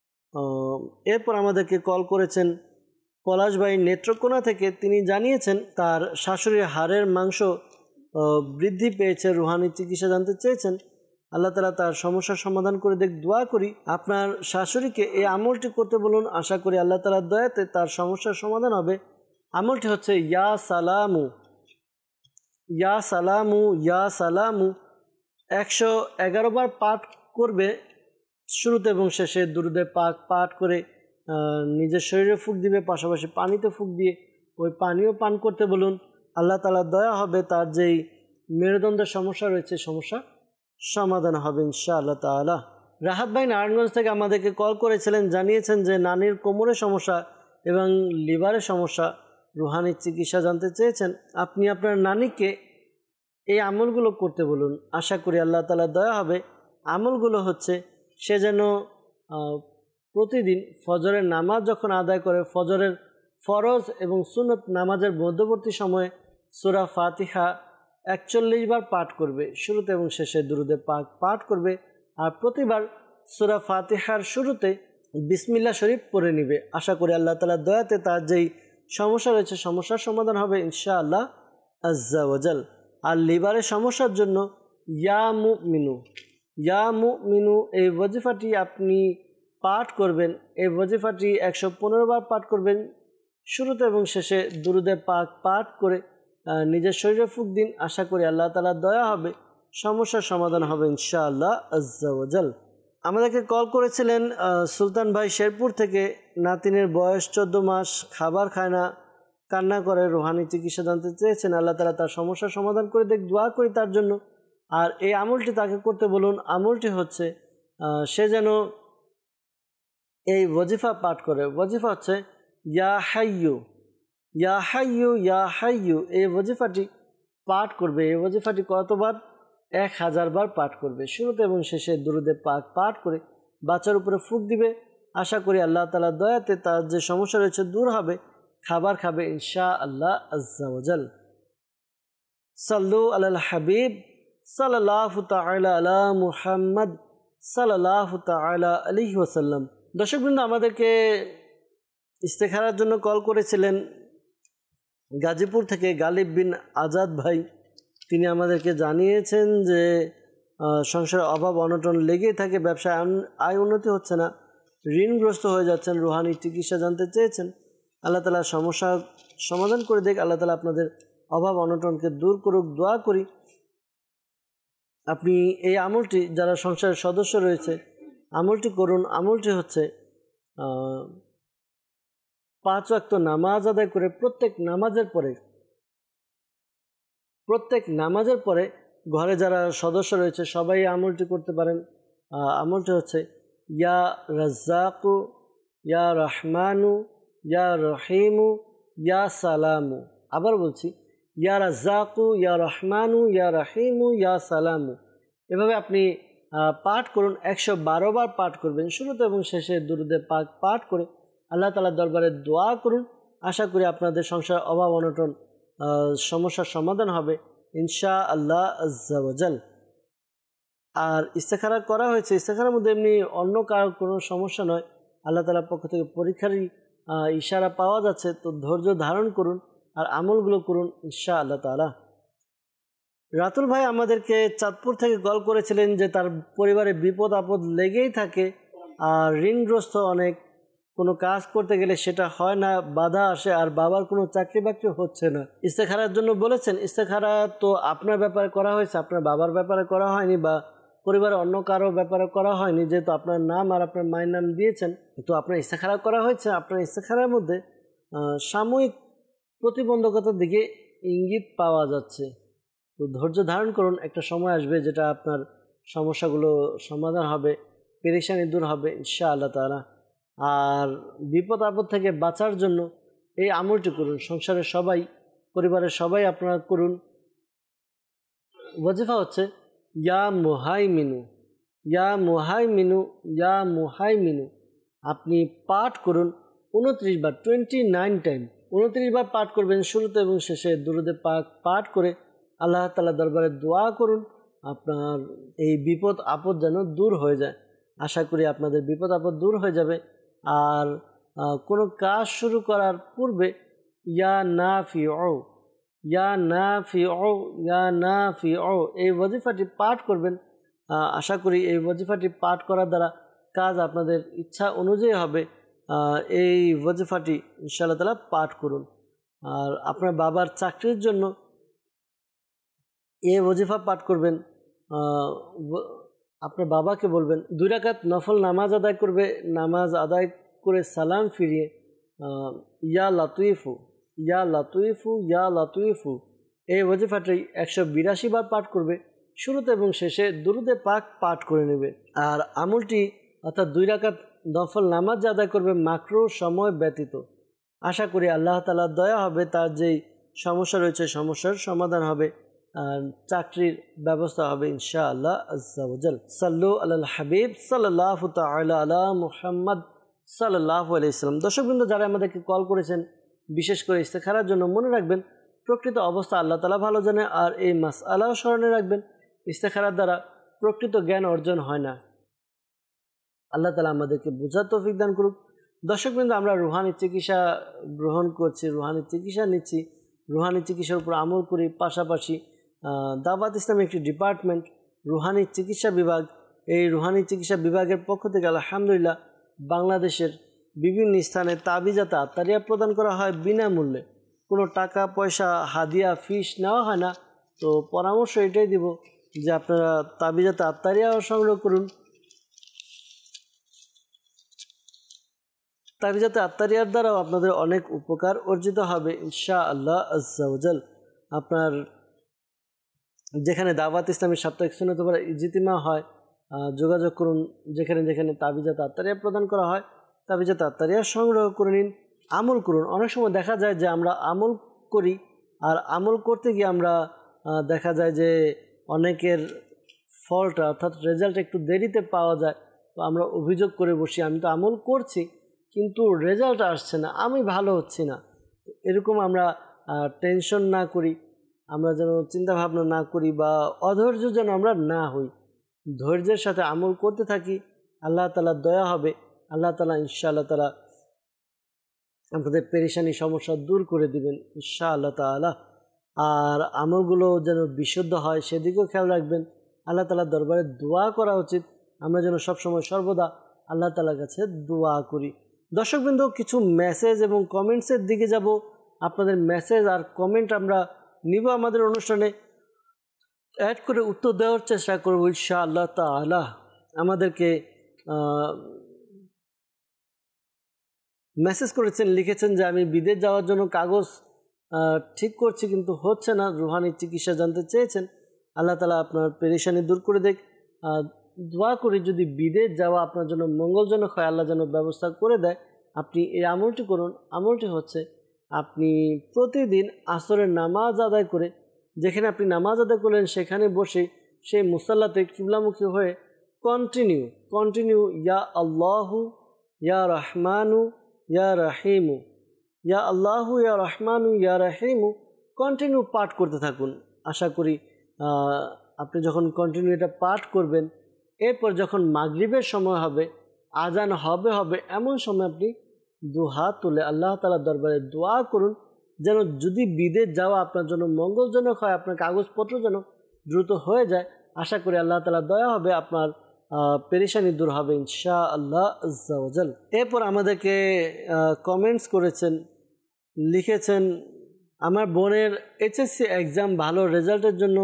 এরপর আমাদেরকে কল করেছেন পলাশ ভাই নেত্রকোনা থেকে। তিনি জানিয়েছেন তার শাশুড়ির হাড়ের মাংস বৃদ্ধি পেয়েছে, রুহানি চিকিৎসা জানতে চেয়েছেন। আল্লাহ তাআলা তার সমস্যার সমাধান করে দেখ, দোয়া করি আপনার শাশুড়িকে এই আমলটি করতে বলুন। আশা করি আল্লাহ তাআলার দয়াতে তার সমস্যার সমাধান হবে। আমলটি হচ্ছে ইয়া সালামু, ইয়া সালামু, ইয়া সালামু। একশো এগারো বার পাঠ করবে। শুরুতে এবং শেষে দুরূদে পাক পাঠ করে নিজের শরীরে ফুঁক দিবে, পাশাপাশি পানিতে ফুঁক দিয়ে ওই পানিও পান করতে বলুন। আল্লাহ তাআলার দয়া হবে, তার যেই মেরুদণ্ডের সমস্যা রয়েছে সমস্যা সমাধান হবে ইনশাআল্লাহ তাআলা। রাহাত ভাই নারায়ণগঞ্জ থেকে আমাদেরকে কল করেছিলেন, জানিয়েছেন যে নানির কোমরের সমস্যা এবং লিভারের সমস্যা, রুহানি চিকিৎসা জানতে চেয়েছেন। আপনি আপনার নানিকে এই আমলগুলো করতে বলুন। আশা করি আল্লাহ তাআলার দয়া হবে। আমলগুলো হচ্ছে সে যেন প্রতিদিন ফজরের নামাজ যখন আদায় করে, ফজরের ফরজ এবং সুন্নত নামাজের মধ্যবর্তী সময়ে সূরা ফাতিহা একচল্লিশ বার পাঠ করবে। শুরুতে এবং শেষে দুরূদে পাক পাঠ করবে। আর প্রতিবার সূরা ফাতিহার শুরুতে বিসমিল্লাহ শরীফ পড়ে নেবে। আশা করি আল্লাহ তাআলার দয়াতে তার যেই সমস্যা রয়েছে সমস্যার সমাধান হবে ইনশাআল্লাহ আজ্জা ওয়া জাল। আর লিভারের সমস্যার জন্য ইয়া মুমিনু, ইয়া মুমিনু এই ওয়াজিফাটি আপনি পাঠ করবেন। এই ওয়াজিফাটি একশো পনেরো বার পাঠ করবেন। শুরুতে এবং শেষে দুরূদে পাক পাঠ করে নিজের শরীরে ফুঁক দিন। আশা করি আল্লাহ তাআলার দয়া হবে, সমস্যার সমাধান হবে ইনশাআল্লাহ আজ্জা ওয়া জাল। আমাদেরকে কল করেছিলেন সুলতান ভাই শেরপুর থেকে। নাতিনের বয়স চোদ্দ মাস, খাবার খায় না, কান্না করে, রুহানি চিকিৎসা জানতে চেয়েছেন। আল্লাহ তাআলা তার সমস্যার সমাধান করে দেখ, দোয়া করি তার জন্য। আর এই আমলটি তাকে করতে বলুন। আমলটি হচ্ছে সে যেন এই ওয়াজিফা পাঠ করে। ওয়াজিফা হচ্ছে ইয়া হাইয়ু, ইয়া হাইয়ু, ইয়া হাইয়ু। এই ওয়াজিফাটি পাঠ করবে। এই ওয়াজিফাটি কতবার? এক হাজার বার পাঠ করবে। শুরুতে এবং শেষে দুরূদে পাক পাঠ করে বাচ্চার উপরে ফুঁক দিবে। আশা করি আল্লাহ তাআলার দয়াতে তার যে সমস্যা রয়েছে দূর হবে খাবার খাবে ইনশা আল্লাহ আজ্জা ওয়াজাল। সাল্লু আলাল হাবিব সাল্লাল্লাহু তাআলা আলা মুহাম্মদ সাল্লাল্লাহু তাআলা আলাইহি ওয়াসাল্লাম। দর্শকবৃন্দ, আমাদেরকে ইস্তেখারার জন্য কল করেছিলেন গাজীপুর থেকে গালিব বিন আজাদ ভাই। তিনি আমাদেরকে জানিয়েছেন যে সংসারে অভাব অনটন লেগেই থাকে, ব্যবসায় আয় উন্নতি হচ্ছে না, ঋণগ্রস্ত হয়ে যাচ্ছেন, রুহানি চিকিৎসা জানতে চেয়েছেন। আল্লাহ তাআলা সমস্যা সমাধান করে দেখ, আল্লাহ তাআলা আপনাদের অভাব অনটনকে দূর করুক, দোয়া করি। আপনি এই আমলটি, যারা সংসারের সদস্য রয়েছে, আমলটি করুন। আমলটি হচ্ছে পাঁচ ওয়াক্ত নামাজ আদায় করে প্রত্যেক নামাজের পরে প্রত্যেক নামাজের পরে ঘরে যারা সদস্য রয়েছে সবাই আমলটি করতে পারেন। আমলটি হচ্ছে ইয়া রাজ্জাকু ইয়া রহমানু ইয়া রহিমু ইয়া সালামু। আবার বলছি, ইয়া রাজ্জাকু ইয়া রহমানু ইয়া রহিমু ইয়া সালামু। এভাবে আপনি পাঠ করুন, একশো বারো বার পাঠ করবেন। শুরুতে এবং শেষে দুরূদে পাক পাঠ করে আল্লাহ তাআলার দরবারে দোয়া করুন। আশা করি আপনাদের সংসার অভাব অনটন সমস্যার সমাধান হবে ইনশা আল্লাহ আজ্জা ওয়াজাল। আর ইস্তেখারা করা হয়েছে, ইস্তেখারার মধ্যে এমনি অন্য কারো কোনো সমস্যা নয়, আল্লাহ তাআলার পক্ষ থেকে পরীক্ষারই ইশারা পাওয়া যাচ্ছে। তো ধৈর্য ধারণ করুন আর আমলগুলো করুন ইনশা আল্লাহ তাআলা। রাতুল ভাই আমাদেরকে চাঁদপুর থেকে কল করেছিলেন যে তার পরিবারে বিপদ আপদ লেগেই থাকে আর ঋণগ্রস্ত অনেক, কোনো কাজ করতে গেলে সেটা হয় না, বাধা আসে, আর বাবার কোনো চাকরি বাকরি হচ্ছে না। ইস্তেখারার জন্য বলেছেন। ইস্তেখারা তো আপনার ব্যাপারে করা হয়েছে, আপনার বাবার ব্যাপারে করা হয়নি বা পরিবারের অন্য কারো ব্যাপারে করা হয়নি, যেহেতু আপনার নাম আর আপনার মায়ের নাম দিয়েছেন, তো আপনার ইস্তেখারা করা হয়েছে। আপনার ইস্তেখারার মধ্যে সাময়িক প্রতিবন্ধকতার দিকে ইঙ্গিত পাওয়া যাচ্ছে। তো ধৈর্য ধারণ করুন, একটা সময় আসবে যেটা আপনার সমস্যাগুলো সমাধান হবে, পেরেশানি দূর হবে ইনশা আল্লাহ তাআলা। আর বিপদ আপদ থেকে বাঁচার জন্য এই আমলটি করুন। সংসারের সবাই, পরিবারের সবাই আপনারা করুন। ওয়াজিফা হচ্ছে ইয়া মুহাইমিনু ইয়া মুহাইমিনু ইয়া মুহাইমিনু। আপনি পাঠ করুন উনত্রিশ বার, টোয়েন্টি নাইন টাইম উনত্রিশ বার পাঠ করবেন। শুরুতে এবং শেষে দুরূদে পাক পাঠ করে আল্লাহ তাআলার দরবারে দোয়া করুন আপনার এই বিপদ আপদ যেন দূর হয়ে যায়। আশা করি আপনাদের বিপদ আপদ দূর হয়ে যাবে। আর কোনো কাজ শুরু করার পূর্বে ইয়া নাফিউ ইয়া নাফিউ ইয়া নাফিউ এই ওয়াজিফাটি পাঠ করবেন। আশা করি এই ওয়াজিফাটি পাঠ করার দ্বারা কাজ আপনাদের ইচ্ছা অনুযায়ী হবে। এই ওয়াজিফাটি ইনশাআল্লাহ তাআলা পাঠ করুন। আর আপনার বাবার চাকরির জন্য এই ওয়াজিফা পাঠ করবেন। আপনার বাবাকে বলবেন দুই রাকাত নফল নামাজ আদায় করবে, নামাজ আদায় করে সালাম ফিরিয়ে ইয়া লাতুইফু ইয়া লাতুইফু ইয়া লাতুইফু এই ওয়াজিফাটি একশো বিরাশি বার পাঠ করবে। শুরুতে এবং শেষে দুরূদে পাক পাঠ করে নেবে। আর আমলটি অর্থাৎ দুই রাকাত নফল নামাজ আদায় করবে মাকরুহ সময় ব্যতীত। আশা করি আল্লাহ তাআলার দয়া হবে, তার যেই সমস্যা রয়েছে সমস্যার সমাধান হবে, আর চাকরির ব্যবস্থা হবে ইনশা আল্লাহ আজ্জা ওয়াজাল। সাল্লু আলাল হাবিব সাল্লাল্লাহু তাআলা আলা মুহাম্মদ সাল্লাল্লাহু আলাইহি ওয়াসাল্লাম। দর্শকবৃন্দ, যারা আমাদেরকে কল করেছেন বিশেষ করে ইস্তেখারার জন্য, মনে রাখবেন প্রকৃত অবস্থা আল্লাহ তাআলা ভালো জানে। আর এই মাসআলাও স্মরণে রাখবেন, ইস্তেখারার দ্বারা প্রকৃত জ্ঞান অর্জন হয় না। আল্লাহ তাআলা আমাদেরকে বোঝার তৌফিক দান করুক। দর্শকবৃন্দ, আমরা রুহানি চিকিৎসা গ্রহণ করছি, রুহানি চিকিৎসা নিচ্ছি, রুহানি চিকিৎসার উপর আমল করি। পাশাপাশি দাওয়াত ইসলামের একটি ডিপার্টমেন্ট রুহানি চিকিৎসা বিভাগ, এই রুহানি চিকিৎসা বিভাগের পক্ষ থেকে আলহামদুলিল্লাহ বাংলাদেশের বিভিন্ন স্থানে তাবিজাতে আত্তারিয়া প্রদান করা হয় বিনামূল্যে। কোনো টাকা পয়সা হাদিয়া ফিস নেওয়া হয় না। তো পরামর্শ এটাই দিব যে আপনারা তাবিজাতে আত্তারিয়াও সংগ্রহ করুন। তাবিজাতে আত্তারিয়ার দ্বারাও আপনাদের অনেক উপকার অর্জিত হবে ইনশা আল্লাহ আজ্জা ওয়াজাল। আপনার যেখানে দাওয়াত ইসলামের সাপ্তাহিক সুন্নাত ওয়াল ইজতিমা হয় যোগাযোগ করুন। যেখানে যেখানে তাবিজাতে আত্তারিয়া প্রদান করা হয় তাবিজাতে আত্তারিয়া সংগ্রহ করে নিন, আমল করুন। অনেক সময় দেখা যায় যে আমরা আমল করি, আর আমল করতে গিয়ে আমরা দেখা যায় যে অনেকের ফল্ট অর্থাৎ রেজাল্ট একটু দেরিতে পাওয়া যায়। তো আমরা অভিযোগ করে বসি, আমি তো আমল করছি কিন্তু রেজাল্ট আসছে না, আমি ভালো হচ্ছি না। এরকম আমরা টেনশন না করি, আমরা যেন চিন্তা ভাবনা না করি বা অধৈর্য যেন আমরা না হই, ধৈর্যের সাথে আমল করতে থাকি। আল্লাহ তাআলা দয়া হবে, আল্লাহ তাআলা ইনশাআল্লাহ তাআলা আপনাদের পেরেশানি সমস্যা দূর করে দিবেন ইনশাআল্লাহ তাআলা। আর আমলগুলো যেন বিশুদ্ধ হয় সেদিকেও খেয়াল রাখবেন। আল্লাহ তাআলার দরবারে দোয়া করা উচিত, আমরা যেন সবসময় সর্বদা আল্লাহ তাআলার কাছে দোয়া করি। দর্শকবৃন্দ, কিছু মেসেজ এবং কমেন্টসের দিকে যাব। আপনাদের মেসেজ আর কমেন্ট আমরা নিব, আমাদের অনুষ্ঠানে অ্যাড করে উত্তর দেওয়ার চেষ্টা করব ইনশাআল্লাহ তাআলা। আমাদেরকে মেসেজ করেছেন, লিখেছেন যে আমি বিদেশ যাওয়ার জন্য কাগজ ঠিক করছি কিন্তু হচ্ছে না, রুহানি চিকিৎসা জানতে চেয়েছেন। আল্লাহ তাআলা আপনার পেরেশানি দূর করে দেখ। দোয়া করি যদি বিদেশ যাওয়া আপনার জন্য মঙ্গলজনক হয়, আল্লাহ যেন ব্যবস্থা করে দেয়। আপনি এই আমলটি করুন। আমলটি হচ্ছে আপনি প্রতিদিন আসরের নামাজ আদায় করে, যেখানে আপনি নামাজ আদায় করলেন সেখানে বসে সেই মুসাল্লাতে কিবলামুখী হয়ে কন্টিনিউ কন্টিনিউ ইয়া আল্লাহু ইয়া রহমানু ইয়া রাহিমু, ইয়া আল্লাহু ইয়া রহমানু ইয়া রাহিমু কন্টিনিউ পাঠ করতে থাকুন। আশা করি আপনি যখন কন্টিনিউ এটা পাঠ করবেন, এরপর যখন মাগরিবের সময় হবে, আজান হবে হবে এমন সময় আপনি দু হাত তুলে আল্লাহ তাআলার দরবারে দোয়া করুন যেন যদি বিদেশ যাওয়া আপনার জন্য মঙ্গলজনক হয়, আপনার কাগজপত্র যেন দ্রুত হয়ে যায়। আশা করি আল্লাহ তাআলার দয়া হবে, আপনার পেরেশানি দূর হবে ইনশাআল্লাহ আজ্জা ওয়া জাল। এরপর আমাদেরকে কমেন্টস করেছেন, লিখেছেন আমার বোনের এইচএসসি এক্সাম ভালো রেজাল্টের জন্য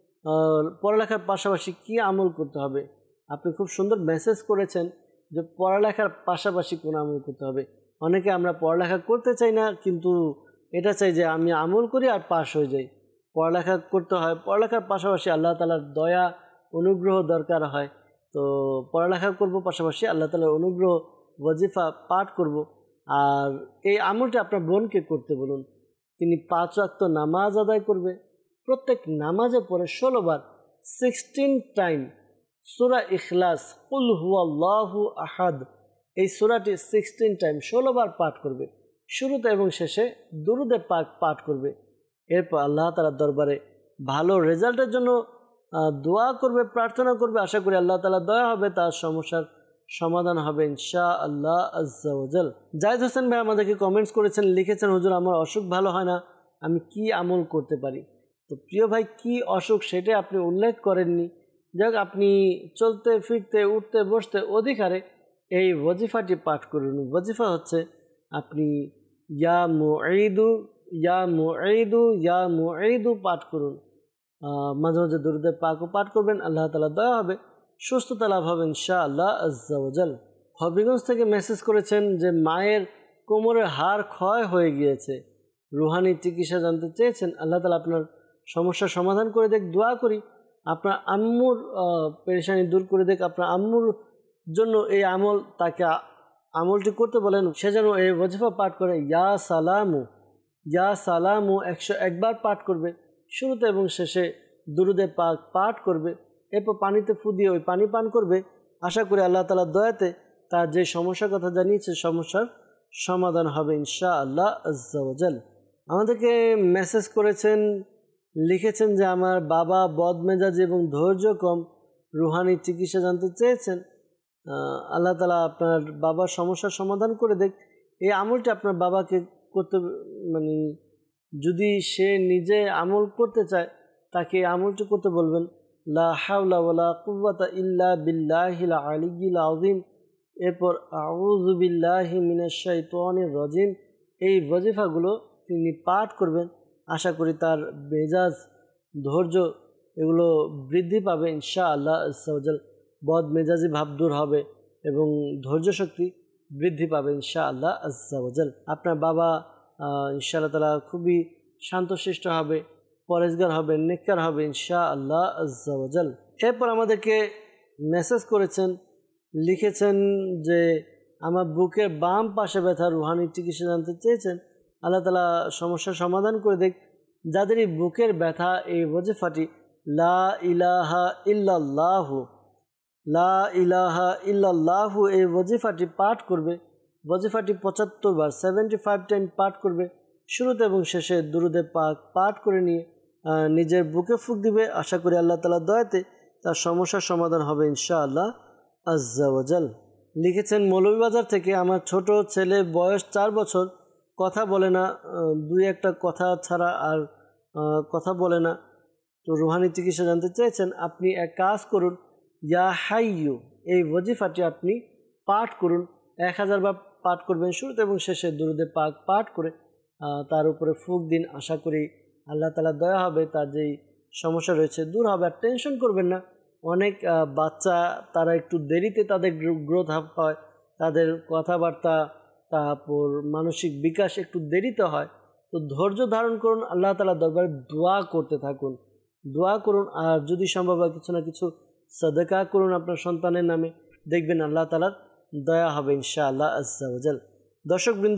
পড়ালেখার পাশাপাশি কি আমল করতে হবে। আপনি খুব সুন্দর মেসেজ করেছেন যে পড়ালেখার পাশাপাশি কোন আমল করতে হবে। অনেকে আমরা পড়ালেখা করতে চাই না, কিন্তু এটা চাই যে আমি আমল করি আর পাশ হয়ে যাই। পড়ালেখা করতে হয়, পড়ালেখার পাশাপাশি আল্লাহ তাআলার দয়া অনুগ্রহ দরকার হয়। তো পড়ালেখা করব, পাশাপাশি আল্লাহ তাআলার অনুগ্রহ ওয়াজিফা পাঠ করব। আর এই আমলটি আপনার বোনকে করতে বলুন। তিনি পাঁচ ওয়াক্ত নামাজ আদায় করবে, প্রত্যেক নামাজে পড়ে ষোলো বার সিক্সটিন টাইম সূরা ইখলাস কুল হুয়াল্লাহু আহাদ, এই সূরাটি সিক্সটিন টাইম ষোলো বার পাঠ করবে। শুরুতে এবং শেষে দুরুদে পাক পাঠ করবে। এরপর আল্লাহ তাআলার দরবারে ভালো রেজাল্টের জন্য দোয়া করবে, প্রার্থনা করবে। আশা করি আল্লাহ তাআলা দয়া হবে, তার সমস্যার সমাধান হবে ইনশাআল্লাহ আজ্জা ওয়া জাল। জায়েদ হোসেন ভাই আমাদেরকে কমেন্টস করেছেন, লিখেছেন হুজুর আমার অসুখ ভালো হয় না, আমি কি আমল করতে পারি। তো প্রিয় ভাই, কি অসুখ সেটা আপনি উল্লেখ করেননি। যাক, আপনি চলতে ফিরতে উঠতে বসতে অধিকারে এই ওয়াজিফাটি পাঠ করুন। ওয়াজিফা হচ্ছে আপনি ইয়া মুঈদু ইয়া মুঈদু ইয়া মুঈদু পাঠ করুন। মাঝে মাঝে দুরূদে পাকও পাঠ করবেন, আল্লাহ তাআলা দয়া হবে, সুস্থতা লাভ হবে ইনশাআল্লাহ আজ্জা ওয়া জাল। হবিগঞ্জ থেকে মেসেজ করেছেন যে মায়ের কোমরের হাড় ক্ষয় হয়ে গিয়েছে, রুহানি চিকিৎসা জানতে চেয়েছেন। আল্লাহ তাআলা আপনার সমস্যার সমাধান করে দেখ। দোয়া করি আপনার আম্মুর পেরেশানি দূর করে দেখ। আপনার আম্মুর জন্য এই আমল, তাকে আমলটি করতে বলেন, সে যেন এই ওয়াজিফা পাঠ করে ইয়া সালামু ইয়া সালামু একশো একবার পাঠ করবে। শুরুতে এবং শেষে দুরুদে পাক পাঠ করবে। এরপর পানিতে ফু দিয়ে ওই পানি পান করবে। আশা করি আল্লাহ তাআলার দয়াতে তার যে সমস্যার কথা জানিয়েছে সমস্যার সমাধান হবে ইনশাআল্লাহ আজ্জা ওয়া জাল। আমাদেরকে মেসেজ করেছেন, লিখেছেন যে আমার বাবা বদমেজাজি এবং ধৈর্য কম, রুহানি চিকিৎসা জানতে চেয়েছেন। আল্লাহ তাআলা আপনার বাবার সমস্যার সমাধান করে দেখ। এই আমলটি আপনার বাবাকে করতে, মানে যদি সে নিজে আমল করতে চায় তাকে এই আমলটি করতে বলবেন, লা হাওলা ওয়ালা কুওয়াতা ইল্লা বিল্লাহিল আলিয়্যিল আযীম। এরপর আউযু বিল্লাহি মিনাশ শাইতানির রাজিম। এই ওয়াজিফাগুলো তিনি পাঠ করবেন। আশা করি তার মেজাজ, ধৈর্য এগুলো বৃদ্ধি পাবে ইনশাআল্লাহ আজ্জা ওয়া জাল। বদ মেজাজি ভাব দূর হবে এবং ধৈর্য শক্তি বৃদ্ধি পাবে ইনশাআল্লাহ আজ্জা ওয়া জাল। আপনার বাবা ইনশাআল্লাহ তাআলা খুবই শান্তশিষ্ট হবে, পরেজগার হবে, নেককার হবে ইনশাআল্লাহ আজ্জা ওয়া জাল। এরপর আমাদেরকে মেসেজ করেছেন, লিখেছেন যে আমার বুকের বাম পাশে ব্যথা, রুহানি চিকিৎসা জানতে চেয়েছেন। আল্লাহ তাআলা সমস্যার সমাধান করে দেখ। যাদের এই বুকের ব্যথা, এই ওয়াজিফাটি লা ইলাহা ইল্লাল্লাহু লা ইলাহা ইল্লাল্লাহু এই ওয়াজিফাটি পাঠ করবে। ওয়াজিফাটি পঁচাত্তর বার সেভেন্টি ফাইভ টাইম পাঠ করবে। শুরুতে এবং শেষে দুরুদে পাক পাঠ করে নিয়ে নিজের বুকে ফুঁক দিবে। আশা করি আল্লাহ তাআলার দয়াতে তার সমস্যার সমাধান হবে ইনশাআল্লাহ আজ্জা ওয়াজাল। লিখেছেন মৌলভীবাজার থেকে, আমার ছোট ছেলে বয়স চার বছর, কথা বলে না, দুই একটা কথা ছাড়া আর কথা বলে না। তো রুহানি চিকিৎসা জানতে চেয়েছেন। আপনি এক কাজ করুন, ইয়া হাইয়ু এই ওয়াজিফাটি আপনি পাঠ করুন, এক হাজার বার পাঠ করবেন শুরুতে এবং শেষে দুরুদে পাক পাঠ করে তার উপরে ফুঁক দিন। আশা করি আল্লাহ তাআলা দয়া হবে, তার যেই সমস্যা রয়েছে দূর হবে। আর টেনশন করবেন না, অনেক বাচ্চা তারা একটু দেরিতে তাদের গ্রোথ হয়, তাদের কথাবার্তা তারপর মানসিক বিকাশ একটু দেরিতে হয়। তো ধৈর্য ধারণ করুন, আল্লাহ তাআলার দরবারে দোয়া করতে থাকুন, দোয়া করুন। আর যদি সম্ভব হয় কিছু না কিছু সাদাকা করুন আপনার সন্তানের নামে, দেখবেন আল্লাহ তাআলার দয়া হবে ইনশাআল্লাহ আজ্জা ওয়াজাল। দর্শকবৃন্দ,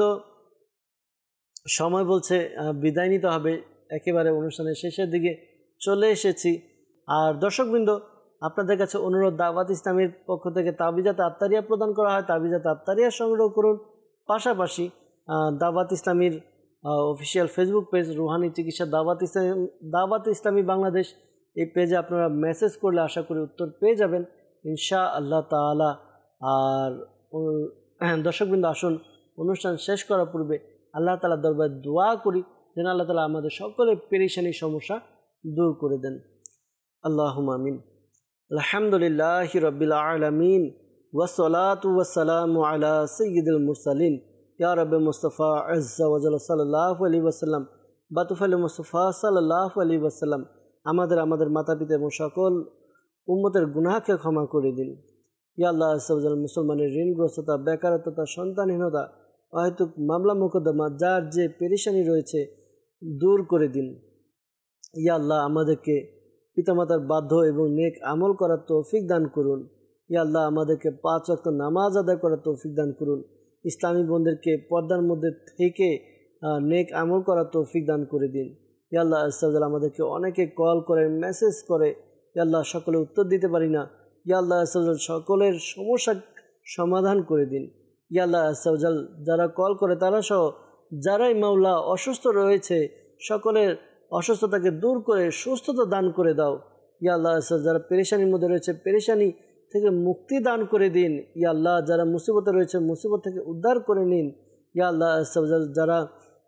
সময় বলছে বিদায় নিতে হবে, একেবারে অনুষ্ঠানের শেষের দিকে চলে এসেছি। আর দর্শকবৃন্দ, আপনাদের কাছে অনুরোধ, দাওয়াত ইসলামের পক্ষ থেকে তাবিজাত আত্তারিয়া প্রদান করা হয়, তাবিজাত আত্তারিয়া সংগ্রহ করুন। পাশাপাশি দাওয়াত ইসলামীর অফিসিয়াল ফেসবুক পেজ রুহানি চিকিৎসা দাওয়াত ইসলামী দাওয়াত ইসলামী বাংলাদেশ, এই পেজে আপনারা মেসেজ করলে আশা করি উত্তর পেয়ে যাবেন ইনশা আল্লাহ তাআলা। আর দর্শকবৃন্দ, আসুন অনুষ্ঠান শেষ করার পূর্বে আল্লাহ তাআলার দরবারে দোয়া করি যেন আল্লাহ তাআলা আমাদের সকলের পেরেশানি সমস্যা দূর করে দেন। আল্লাহুম্মা আমিন। আলহামদুলিল্লাহি রাব্বিল আলামিন ওয়াসসালাতু ওয়াসসালামু আলা সাইয়্যিদিল মুরসালিন ইয়া রাব্বে মুস্তাফা আজ্জা ওয়া জাল্লা সাল্লাল্লাহু আলাইহি ওয়াসাল্লাম বাতুফালে মুস্তাফা সাল্লাল্লাহু আলাইহি ওয়াসাল্লাম আমাদের আমাদের মাতা পিতা এবং সকল উম্মতের গুনাহকে ক্ষমা করে দিন। ইয়া আল্লাহ আজ্জা ওয়া জাল্লা, মুসলমানের ঋণগ্রস্ততা, বেকারত্বতা, সন্তানহীনতা, অহেতুক মামলা মোকদ্দমা, যার যে পেরেশানি রয়েছে দূর করে দিন। ইয়া আল্লাহ, আমাদেরকে পিতামাতার বাধ্য এবং নেক আমল করার তৌফিক দান করুন। ইয়া আল্লাহ, আমাদেরকে পাঁচ ওয়াক্ত নামাজ আদায় করার তৌফিক দান করুন। ইসলামী বোনদেরকে পর্দার মধ্যে থেকে নেক আমল করার তৌফিক দান করে দিন। ইয়া আল্লাহ আজ্জা ওয়া জাল্লা, আমাদেরকে অনেকে কল করে, মেসেজ করে, ইয়া আল্লাহ সকলে উত্তর দিতে পারি না। ইয়া আল্লাহ আজ্জা ওয়া জাল্লা, সকলের সমস্যা সমাধান করে দিন। ইয়া আল্লাহ আজ্জা ওয়া জাল্লা, যারা কল করে তারা সহ যারাই মাওলা অসুস্থ রয়েছে সকলের অসুস্থতাকে দূর করে সুস্থতা দান করে দাও। ইয়া আল্লাহ, যারা পেরেশানির মধ্যে রয়েছে পেরেশানি থেকে মুক্তি দান করে দিন। ইয়া আল্লাহ, যারা মুসিবতে রয়েছে মুসিবত থেকে উদ্ধার করে নিন। ইয়া আল্লাহ, যারা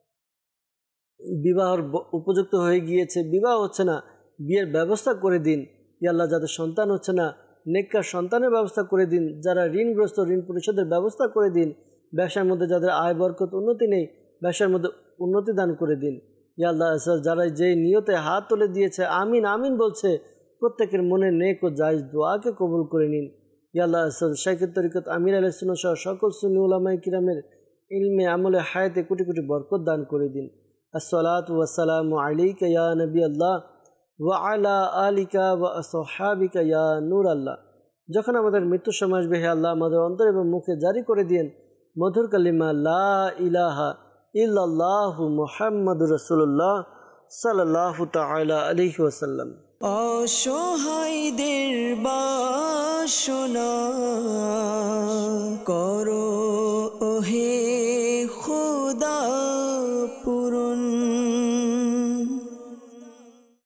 বিবাহর উপযুক্ত হয়ে গিয়েছে, বিবাহ হচ্ছে না, বিয়ের ব্যবস্থা করে দিন। ইয়া আল্লাহ, যাদের সন্তান হচ্ছে না নেককার সন্তানের ব্যবস্থা করে দিন। যারা ঋণগ্রস্ত ঋণ পরিশোধের ব্যবস্থা করে দিন। ব্যবসার মধ্যে যাদের আয় বরকত উন্নতি নেই, ব্যবসার মধ্যে উন্নতি দান করে দিন। ইয়া আল্লাহ, যারা যে নিয়তে হাত তুলে দিয়েছে আমিন আমিন বলছে, প্রত্যেকের মনে নেক ও জায়েজ দোয়াকে কবুল করে নিন। ইয়া আল্লাহ, শাইখুত তরিকত আমির আলাইহিস সালাম সহ সকল সুন্নি উলামায়ে কিরামের ইলমে আমলে হায়াতে কোটি কোটি বরকত দান করে দিন। আসসালাতু ওয়াসসালামু আলাইকা ইয়া নবী আল্লাহ ওয়া আলা আলিকা ওয়া আসহাবিকা ইয়া নূর আল্লাহ। যখন আমাদের মৃত্যুর সময় আসবে, হে আল্লাহ, আমাদের অন্তর এবং মুখে জারি করে দিন মধুর কালিমা লা ইলাহা ইল্লাল্লাহু মুহাম্মাদুর রাসূলুল্লাহ সাল্লাল্লাহু তাআলা আলাইহি ওয়াসাল্লাম। অসহায়দের বাসনা